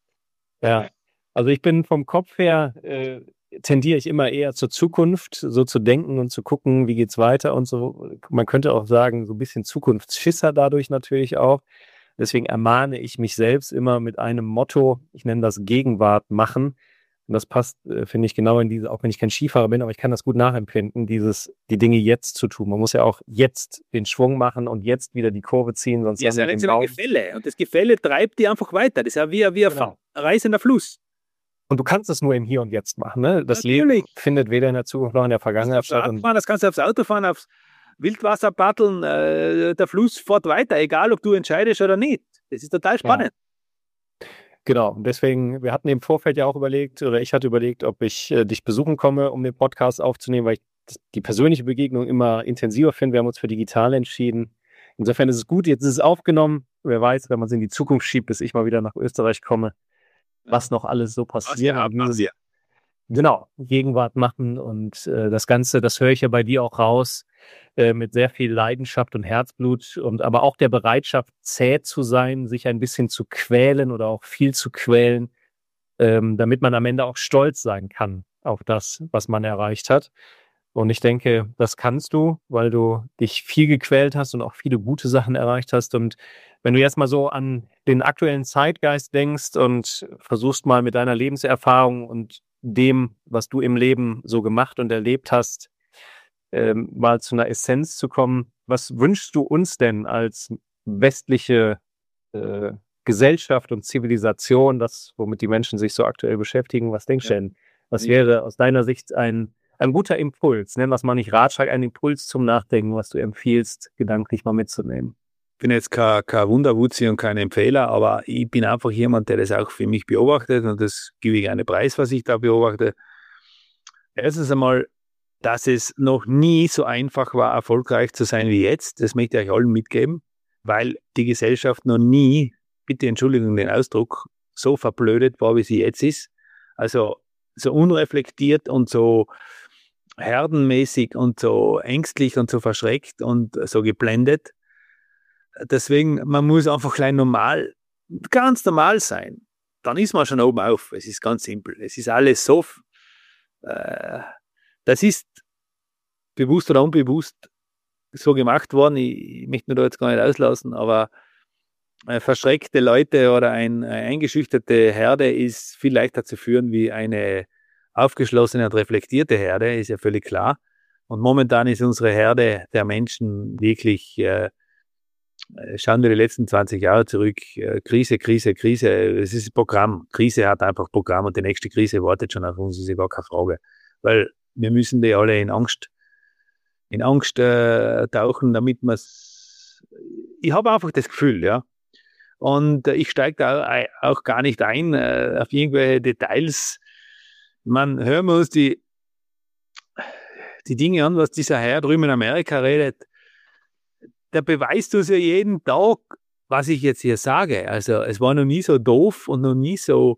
Ja, also ich bin vom Kopf her, äh, tendiere ich immer eher zur Zukunft, so zu denken und zu gucken, wie geht's weiter und so. Man könnte auch sagen, so ein bisschen Zukunftsschisser dadurch natürlich auch. Deswegen ermahne ich mich selbst immer mit einem Motto, ich nenne das Gegenwart machen. Und das passt, äh, finde ich, genau in diese, auch wenn ich kein Skifahrer bin, aber ich kann das gut nachempfinden, dieses, die Dinge jetzt zu tun. Man muss ja auch jetzt den Schwung machen und jetzt wieder die Kurve ziehen, sonst ja, haben wir das ist den ein Baum. Gefälle. Und das Gefälle treibt die einfach weiter. Das ist ja wie, wie ein Genau. reißender Fluss. Und du kannst es nur im Hier und Jetzt machen. Ne? Das Natürlich. Leben findet weder in der Zukunft noch in der Vergangenheit statt. Das, das kannst du aufs Auto fahren, aufs Wildwasser paddeln. Äh, der Fluss fährt weiter, egal ob du entscheidest oder nicht. Das ist total spannend. Ja. Genau. Und deswegen, wir hatten im Vorfeld ja auch überlegt, oder ich hatte überlegt, ob ich äh, dich besuchen komme, um den Podcast aufzunehmen, weil ich die persönliche Begegnung immer intensiver finde. Wir haben uns für digital entschieden. Insofern ist es gut, jetzt ist es aufgenommen. Wer weiß, wenn man es in die Zukunft schiebt, bis ich mal wieder nach Österreich komme, was noch alles so passiert. Ja, ja. Genau, Gegenwart machen und äh, das Ganze, das höre ich ja bei dir auch raus, äh, mit sehr viel Leidenschaft und Herzblut und aber auch der Bereitschaft, zäh zu sein, sich ein bisschen zu quälen oder auch viel zu quälen, ähm, damit man am Ende auch stolz sein kann auf das, was man erreicht hat. Und ich denke, das kannst du, weil du dich viel gequält hast und auch viele gute Sachen erreicht hast. Und wenn du jetzt mal so an den aktuellen Zeitgeist denkst und versuchst mal mit deiner Lebenserfahrung und dem, was du im Leben so gemacht und erlebt hast, ähm, mal zu einer Essenz zu kommen, was wünschst du uns denn als westliche äh, Gesellschaft und Zivilisation, das, womit die Menschen sich so aktuell beschäftigen? Was denkst du ja. denn? Was wäre aus deiner Sicht ein Ein guter Impuls, nennen wir es mal nicht Ratschlag, ein Impuls zum Nachdenken, was du empfiehlst, gedanklich mal mitzunehmen. Ich bin jetzt kein, kein Wunderwutzi und kein Empfehler, aber ich bin einfach jemand, der das auch für mich beobachtet und das gebe ich einen Preis, was ich da beobachte. Erstens einmal, dass es noch nie so einfach war, erfolgreich zu sein wie jetzt. Das möchte ich euch allen mitgeben, weil die Gesellschaft noch nie, bitte Entschuldigung den Ausdruck, so verblödet war, wie sie jetzt ist. Also so unreflektiert und so herdenmäßig und so ängstlich und so verschreckt und so geblendet. Deswegen, man muss einfach klein normal, ganz normal sein. Dann ist man schon oben auf. Es ist ganz simpel. Es ist alles so, äh, das ist bewusst oder unbewusst so gemacht worden. Ich, ich möchte mir da jetzt gar nicht auslassen, aber äh, verschreckte Leute oder ein, eine eingeschüchterte Herde ist viel leichter zu führen wie eine aufgeschlossene und reflektierte Herde, ist ja völlig klar. Und momentan ist unsere Herde der Menschen wirklich, äh, schauen wir die letzten zwanzig Jahre zurück, äh, Krise, Krise, Krise, es ist Programm. Krise hat einfach Programm und die nächste Krise wartet schon auf uns, ist ja gar keine Frage. Weil wir müssen die alle in Angst, in Angst äh, tauchen, damit man es, ich habe einfach das Gefühl, ja. Und äh, ich steige da auch gar nicht ein äh, auf irgendwelche Details. Man hören wir uns die, die Dinge an, was dieser Herr drüben in Amerika redet. Der beweist uns ja jeden Tag, was ich jetzt hier sage. Also es war noch nie so doof und noch nie so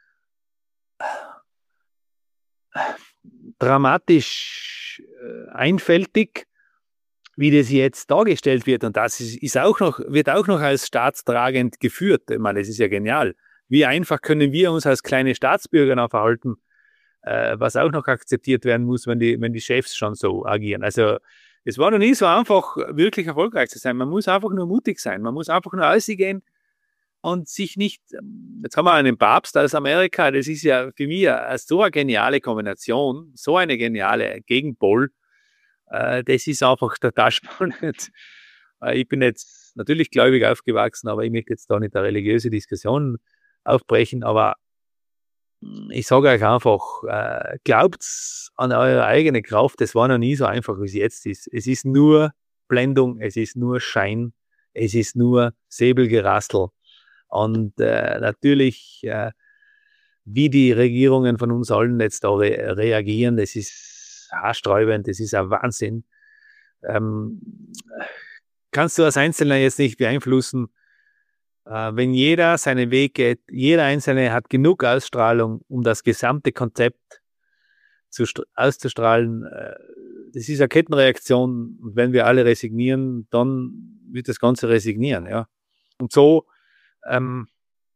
dramatisch äh, einfältig, wie das jetzt dargestellt wird. Und das ist, ist auch noch, wird auch noch als staatstragend geführt. Ich meine, das ist ja genial. Wie einfach können wir uns als kleine Staatsbürger noch verhalten, äh, was auch noch akzeptiert werden muss, wenn die, wenn die Chefs schon so agieren. Also es war noch nie so einfach, wirklich erfolgreich zu sein. Man muss einfach nur mutig sein. Man muss einfach nur rausgehen und sich nicht, jetzt haben wir einen Papst aus Amerika, das ist ja für mich so eine geniale Kombination, so eine geniale Gegenpol. Das ist einfach total spannend. Ich bin jetzt natürlich gläubig aufgewachsen, aber ich möchte jetzt da nicht eine religiöse Diskussion aufbrechen, aber ich sage euch einfach, äh, glaubt an eure eigene Kraft, das war noch nie so einfach, wie es jetzt ist. Es ist nur Blendung, es ist nur Schein, es ist nur Säbelgerassel. Und äh, natürlich, äh, wie die Regierungen von uns allen jetzt da re- reagieren, das ist haarsträubend, das ist ein Wahnsinn. Ähm, kannst du als Einzelner jetzt nicht beeinflussen. Äh, wenn jeder seinen Weg geht, jeder Einzelne hat genug Ausstrahlung, um das gesamte Konzept zu st- auszustrahlen. Äh, das ist eine Kettenreaktion. Und wenn wir alle resignieren, dann wird das Ganze resignieren. Ja. Und so ähm,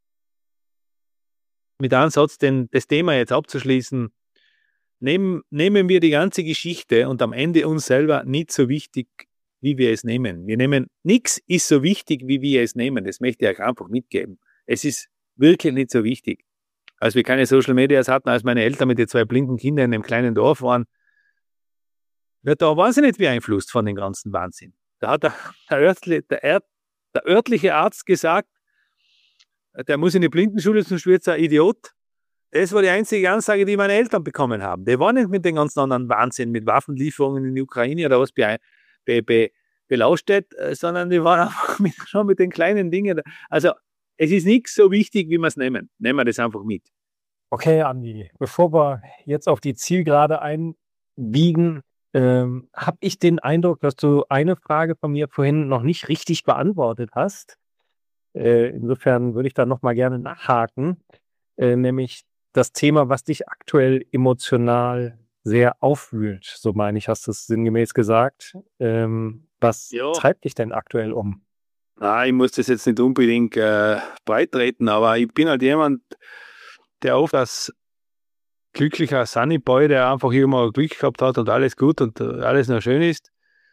mit Ansatz, den, das Thema jetzt abzuschließen, nehmen, nehmen wir die ganze Geschichte und am Ende uns selber nicht so wichtig, wie wir es nehmen. Wir nehmen, nichts ist so wichtig, wie wir es nehmen. Das möchte ich euch einfach mitgeben. Es ist wirklich nicht so wichtig. Als wir keine Social Medias hatten, als meine Eltern mit den zwei blinden Kindern in einem kleinen Dorf waren, da waren sie nicht beeinflusst von dem ganzen Wahnsinn. Da hat der, der, örtliche, der, Erd, der örtliche Arzt gesagt, der muss in die Blindenschule, sonst wird er ein Idiot. Das war die einzige Ansage, die meine Eltern bekommen haben. Die waren nicht mit den ganzen anderen Wahnsinn, mit Waffenlieferungen in die Ukraine oder was be, be, be, belauscht hat, sondern die waren einfach mit, schon mit den kleinen Dingen. Also es ist nicht so wichtig, wie wir es nehmen. Nehmen wir das einfach mit. Okay, Andi, bevor wir jetzt auf die Zielgerade einbiegen, ähm, habe ich den Eindruck, dass du eine Frage von mir vorhin noch nicht richtig beantwortet hast. Äh, insofern würde ich da nochmal gerne nachhaken, äh, nämlich das Thema, was dich aktuell emotional sehr aufwühlt. So meine ich, hast du es sinngemäß gesagt. Ähm, was Ja. treibt dich denn aktuell um? Na, ich muss das jetzt nicht unbedingt äh, breit treten, aber ich bin halt jemand, der oft als glücklicher Sunnyboy, der einfach immer Glück gehabt hat und alles gut und äh, alles noch schön ist,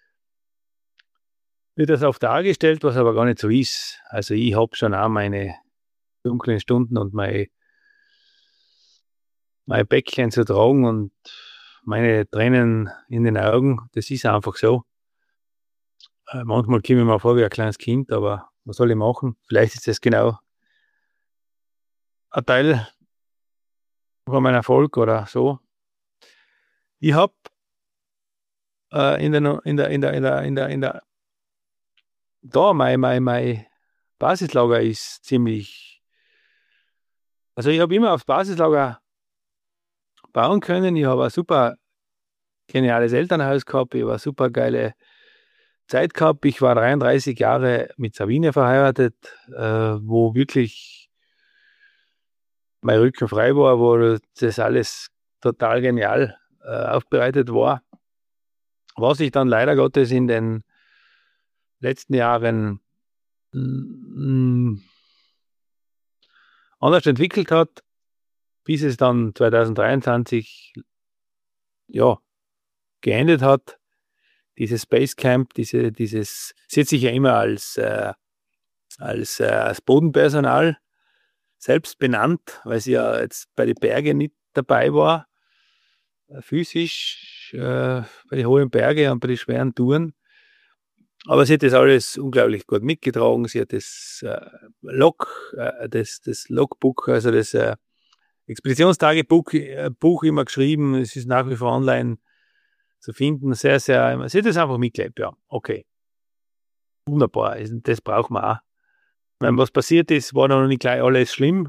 wird das oft dargestellt, was aber gar nicht so ist. Also ich habe schon auch meine dunklen Stunden und mein, mein Päckchen zu tragen und meine Tränen in den Augen. Das ist einfach so. Äh, manchmal komme ich mir vor wie ein kleines Kind, aber was soll ich machen? Vielleicht ist das genau ein Teil von meinem Erfolg oder so. Ich habe äh, in der, in der, in der, in der, in der, in der, da mein, mein, mein Basislager ist ziemlich, also ich habe immer aufs Basislager bauen können. Ich habe ein super geniales Elternhaus gehabt, ich habe eine super geile Zeit gehabt. Ich war dreiunddreißig Jahre mit Sabine verheiratet, äh, wo wirklich mein Rücken frei war, wo das alles total genial äh, aufbereitet war. Was sich dann leider Gottes in den letzten Jahren mh, anders entwickelt hat, bis es dann zwanzig dreiundzwanzig ja, geendet hat. Dieses Space Camp, diese, dieses sitze ich ja immer als, äh, als, äh, als Bodenpersonal, selbst benannt, weil sie ja jetzt bei den Bergen nicht dabei war. physisch äh, bei den hohen Bergen und bei den schweren Touren. Aber sie hat das alles unglaublich gut mitgetragen. Sie hat das äh, Log, äh, das, das Logbook, also das äh, Expeditionstagebuch äh, Buch immer geschrieben. Es ist nach wie vor online zu finden. Sehr, sehr, sie hat das einfach mitgelebt, ja. Okay. Wunderbar. Das braucht man auch. Wenn was passiert ist, war noch nicht gleich alles schlimm,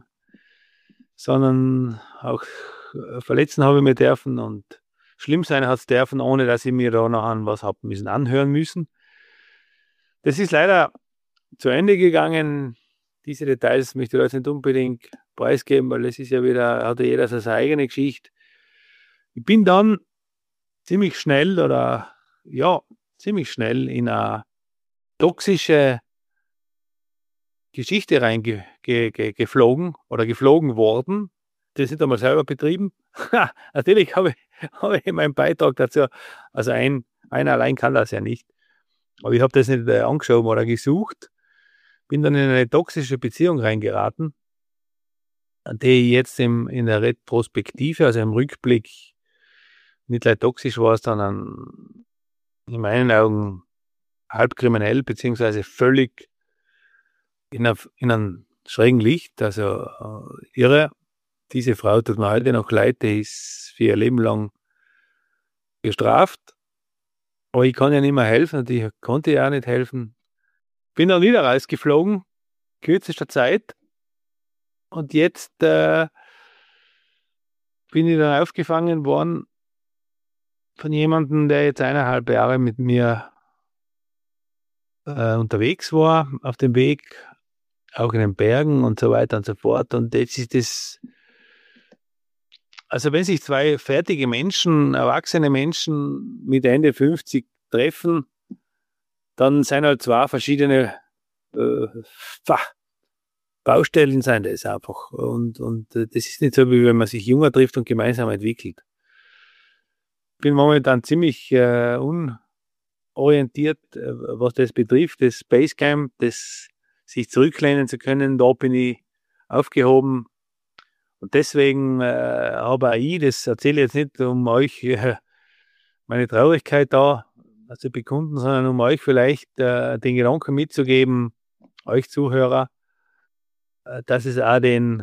sondern auch äh, verletzen habe ich mir dürfen und schlimm sein hat es dürfen, ohne dass ich mir da noch was habe müssen anhören müssen. Das ist leider zu Ende gegangen. Diese Details möchte ich jetzt nicht unbedingt preisgeben, weil es ist ja wieder, hat ja jeder seine eigene Geschichte. Ich bin dann ziemlich schnell oder ja, ziemlich schnell in eine toxische Geschichte reingeflogen oder geflogen worden. Das nicht einmal selber betrieben. Natürlich habe ich, habe ich meinen Beitrag dazu, also ein, einer allein kann das ja nicht. Aber ich habe das nicht äh, angeschoben oder gesucht. Bin dann in eine toxische Beziehung reingeraten, die jetzt im, in der Retrospektive, also im Rückblick, nicht gleich toxisch war, sondern in meinen Augen halb kriminell, beziehungsweise völlig in, a, in einem schrägen Licht, also äh, irre. Diese Frau tut mir heute noch leid, die ist für ihr Leben lang gestraft. Aber ich kann ja nicht mehr helfen und ich konnte ihr auch nicht helfen. Bin dann wieder rausgeflogen, kürzester Zeit. Und jetzt äh, bin ich dann aufgefangen worden von jemandem, der jetzt eineinhalb Jahre mit mir äh, unterwegs war, auf dem Weg, auch in den Bergen und so weiter und so fort. Und jetzt ist das, also wenn sich zwei fertige Menschen, erwachsene Menschen mit Ende fünfzig treffen, dann sind halt zwei verschiedene äh, Baustellen sein das einfach. Und, und das ist nicht so, wie wenn man sich jünger trifft und gemeinsam entwickelt. Ich bin momentan ziemlich äh, unorientiert, äh, was das betrifft. Das Basecamp, das sich zurücklehnen zu können, da bin ich aufgehoben. Und deswegen äh, habe auch ich, das erzähle ich jetzt nicht, um euch äh, meine Traurigkeit da zu bekunden, sondern um euch vielleicht äh, den Gedanken mitzugeben, euch Zuhörer, äh, dass es auch den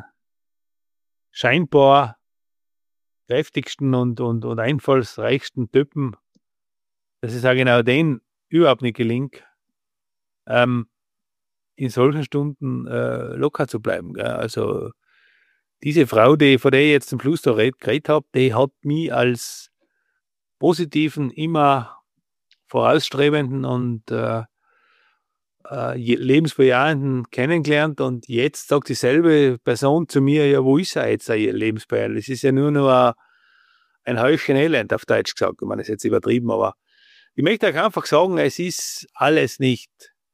scheinbar kräftigsten und, und, und einfallsreichsten Typen, dass es auch genau denen überhaupt nicht gelingt, ähm, in solchen Stunden äh, locker zu bleiben. Gell? Also diese Frau, die, von der ich jetzt zum Schluss da geredet habe, die hat mich als positiven, immer vorausstrebenden und äh, äh, lebensbejahenden kennengelernt und jetzt sagt dieselbe Person zu mir, ja, wo ist er jetzt, ihr Lebensbejahend? Es ist ja nur noch ein, ein Häufchen Elend, auf Deutsch gesagt. Ich meine, das ist jetzt übertrieben, aber ich möchte euch einfach sagen, es ist alles nicht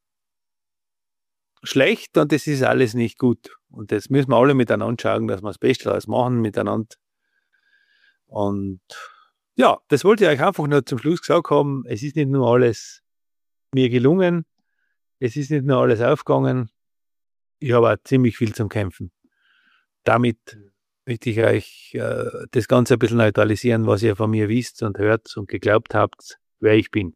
schlecht und es ist alles nicht gut. Und das müssen wir alle miteinander schauen, dass wir das Beste daraus machen miteinander. Und ja, das wollte ich euch einfach nur zum Schluss gesagt haben. Es ist nicht nur alles mir gelungen, es ist nicht nur alles aufgegangen, ich habe auch ziemlich viel zum Kämpfen. Damit möchte ich euch äh, das Ganze ein bisschen neutralisieren, was ihr von mir wisst und hört und geglaubt habt, wer ich bin.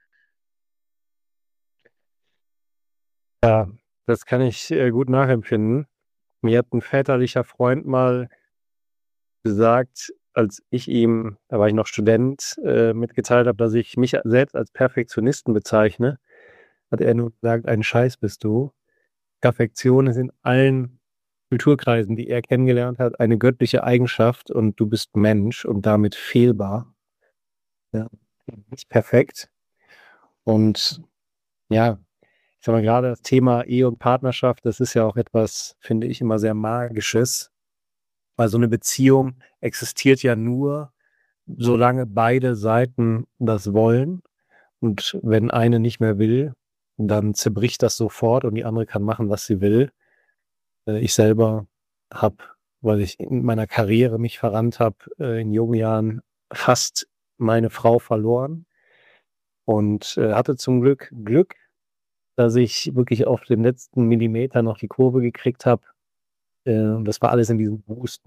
Ja, das kann ich äh, gut nachempfinden. Mir hat ein väterlicher Freund mal gesagt, als ich ihm, da war ich noch Student, äh, mitgeteilt habe, dass ich mich selbst als Perfektionisten bezeichne, hat er nur gesagt, ein Scheiß bist du. Perfektion ist in allen Kulturkreisen, die er kennengelernt hat, eine göttliche Eigenschaft und du bist Mensch und damit fehlbar. Ja, nicht perfekt. Und ja, ich sag mal, gerade das Thema Ehe und Partnerschaft, das ist ja auch etwas, finde ich, immer sehr Magisches. Weil so eine Beziehung existiert ja nur, solange beide Seiten das wollen. Und wenn eine nicht mehr will, dann zerbricht das sofort und die andere kann machen, was sie will. Ich selber habe, weil ich in meiner Karriere mich verrannt habe, in jungen Jahren fast meine Frau verloren und hatte zum Glück Glück, dass ich wirklich auf den letzten Millimeter noch die Kurve gekriegt habe. Das war alles in diesem Boost mit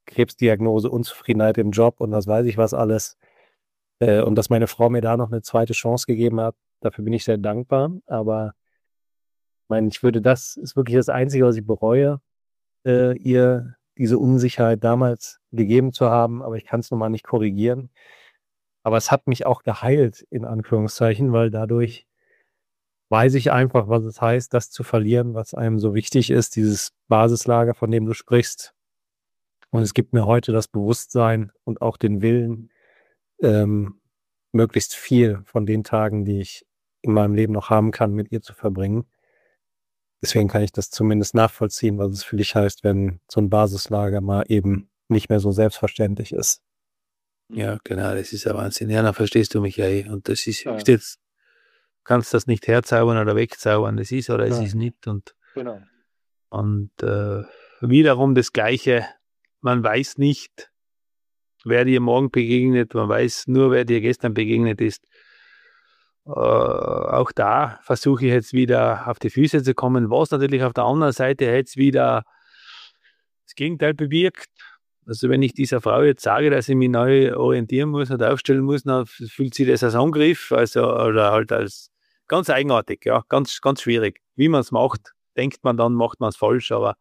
Krebsdiagnose, Unzufriedenheit im Job und was weiß ich was alles. Äh, und dass meine Frau mir da noch eine zweite Chance gegeben hat, dafür bin ich sehr dankbar. Aber ich meine, ich würde, das ist wirklich das Einzige, was ich bereue, äh, ihr diese Unsicherheit damals gegeben zu haben, aber ich kann es nun mal nicht korrigieren. Aber es hat mich auch geheilt, in Anführungszeichen, weil dadurch weiß ich einfach, was es heißt, das zu verlieren, was einem so wichtig ist, dieses Basislager, von dem du sprichst. Und es gibt mir heute das Bewusstsein und auch den Willen, ähm, möglichst viel von den Tagen, die ich in meinem Leben noch haben kann, mit ihr zu verbringen. Deswegen kann ich das zumindest nachvollziehen, was es für dich heißt, wenn so ein Basislager mal eben nicht mehr so selbstverständlich ist. Ja, genau, das ist ein Wahnsinn. Ja, dann verstehst du mich ja eh. Und das ist Ja. jetzt, kannst das nicht herzaubern oder wegzaubern. Das ist oder es Ja. ist nicht. Und, Genau. und äh, wiederum das Gleiche. Man weiß nicht, wer dir morgen begegnet. Man weiß nur, wer dir gestern begegnet ist. Äh, auch da versuche ich jetzt wieder auf die Füße zu kommen, was natürlich auf der anderen Seite jetzt wieder das Gegenteil bewirkt. Also wenn ich dieser Frau jetzt sage, dass ich mich neu orientieren muss und aufstellen muss, dann fühlt sie das als Angriff, also oder halt als ganz eigenartig, ja, ganz, ganz schwierig. Wie man es macht, denkt man dann, macht man es falsch, aber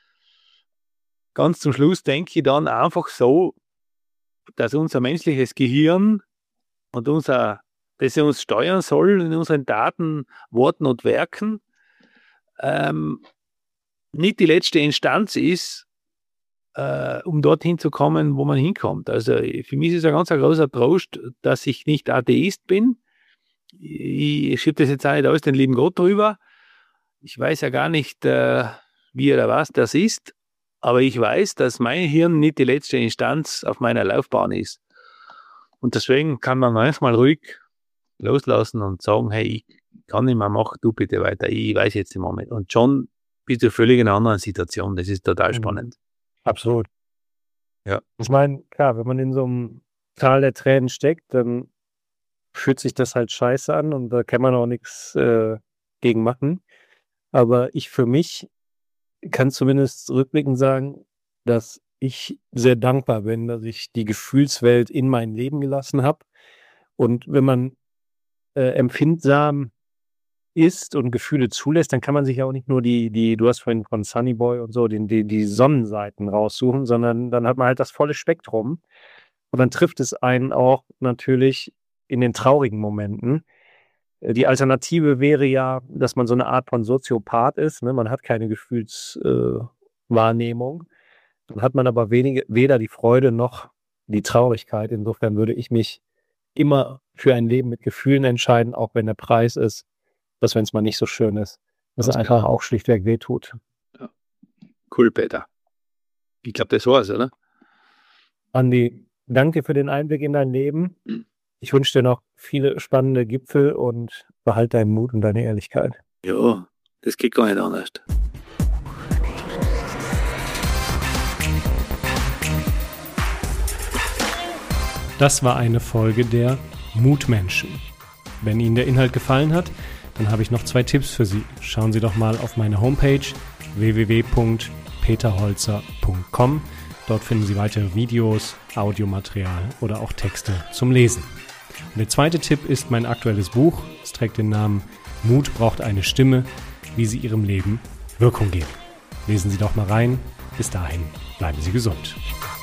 ganz zum Schluss denke ich dann einfach so, dass unser menschliches Gehirn und unser, das uns steuern soll in unseren Taten, Worten und Werken, ähm, nicht die letzte Instanz ist, Uh, um dorthin zu kommen, wo man hinkommt. Also für mich ist es ein ganz ein großer Trost, dass ich nicht Atheist bin. Ich, ich schiebe das jetzt auch nicht aus den lieben Gott drüber. Ich weiß ja gar nicht, uh, wie oder was das ist, aber ich weiß, dass mein Hirn nicht die letzte Instanz auf meiner Laufbahn ist. Und deswegen kann man manchmal ruhig loslassen und sagen, hey, ich kann nicht mehr, mach du bitte weiter, ich weiß jetzt im Moment. Und schon bist du völlig in einer anderen Situation. Das ist total Mhm. spannend. Absolut. Ja. Ich meine, klar, wenn man in so einem Tal der Tränen steckt, dann fühlt sich das halt scheiße an und da kann man auch nichts äh, gegen machen. Aber ich für mich kann zumindest rückblickend sagen, dass ich sehr dankbar bin, dass ich die Gefühlswelt in mein Leben gelassen habe. Und wenn man äh, empfindsam ist und Gefühle zulässt, dann kann man sich ja auch nicht nur die, die, du hast vorhin von Sunny Boy und so, die, die, die Sonnenseiten raussuchen, sondern dann hat man halt das volle Spektrum. Und dann trifft es einen auch natürlich in den traurigen Momenten. Äh, Die Alternative wäre ja, dass man so eine Art von Soziopath ist. Ne? Man hat keine Gefühlswahrnehmung. Äh, Wahrnehmung. Dann hat man aber wenige, weder die Freude noch die Traurigkeit. Insofern würde ich mich immer für ein Leben mit Gefühlen entscheiden, auch wenn der Preis ist, dass wenn es mal nicht so schön ist, dass es Ganz einfach genau. auch schlichtweg wehtut. Cool, Peter. Ich glaube, das war's, oder? Andi, danke für den Einblick in dein Leben. Ich wünsche dir noch viele spannende Gipfel und behalte deinen Mut und deine Ehrlichkeit. Ja, das geht gar nicht anders. Das war eine Folge der Mutmenschen. Wenn Ihnen der Inhalt gefallen hat, dann habe ich noch zwei Tipps für Sie. Schauen Sie doch mal auf meine Homepage w w w punkt peter holzer punkt com. Dort finden Sie weitere Videos, Audiomaterial oder auch Texte zum Lesen. Und der zweite Tipp ist mein aktuelles Buch. Es trägt den Namen Mut braucht eine Stimme, wie Sie Ihrem Leben Wirkung geben. Lesen Sie doch mal rein. Bis dahin, bleiben Sie gesund.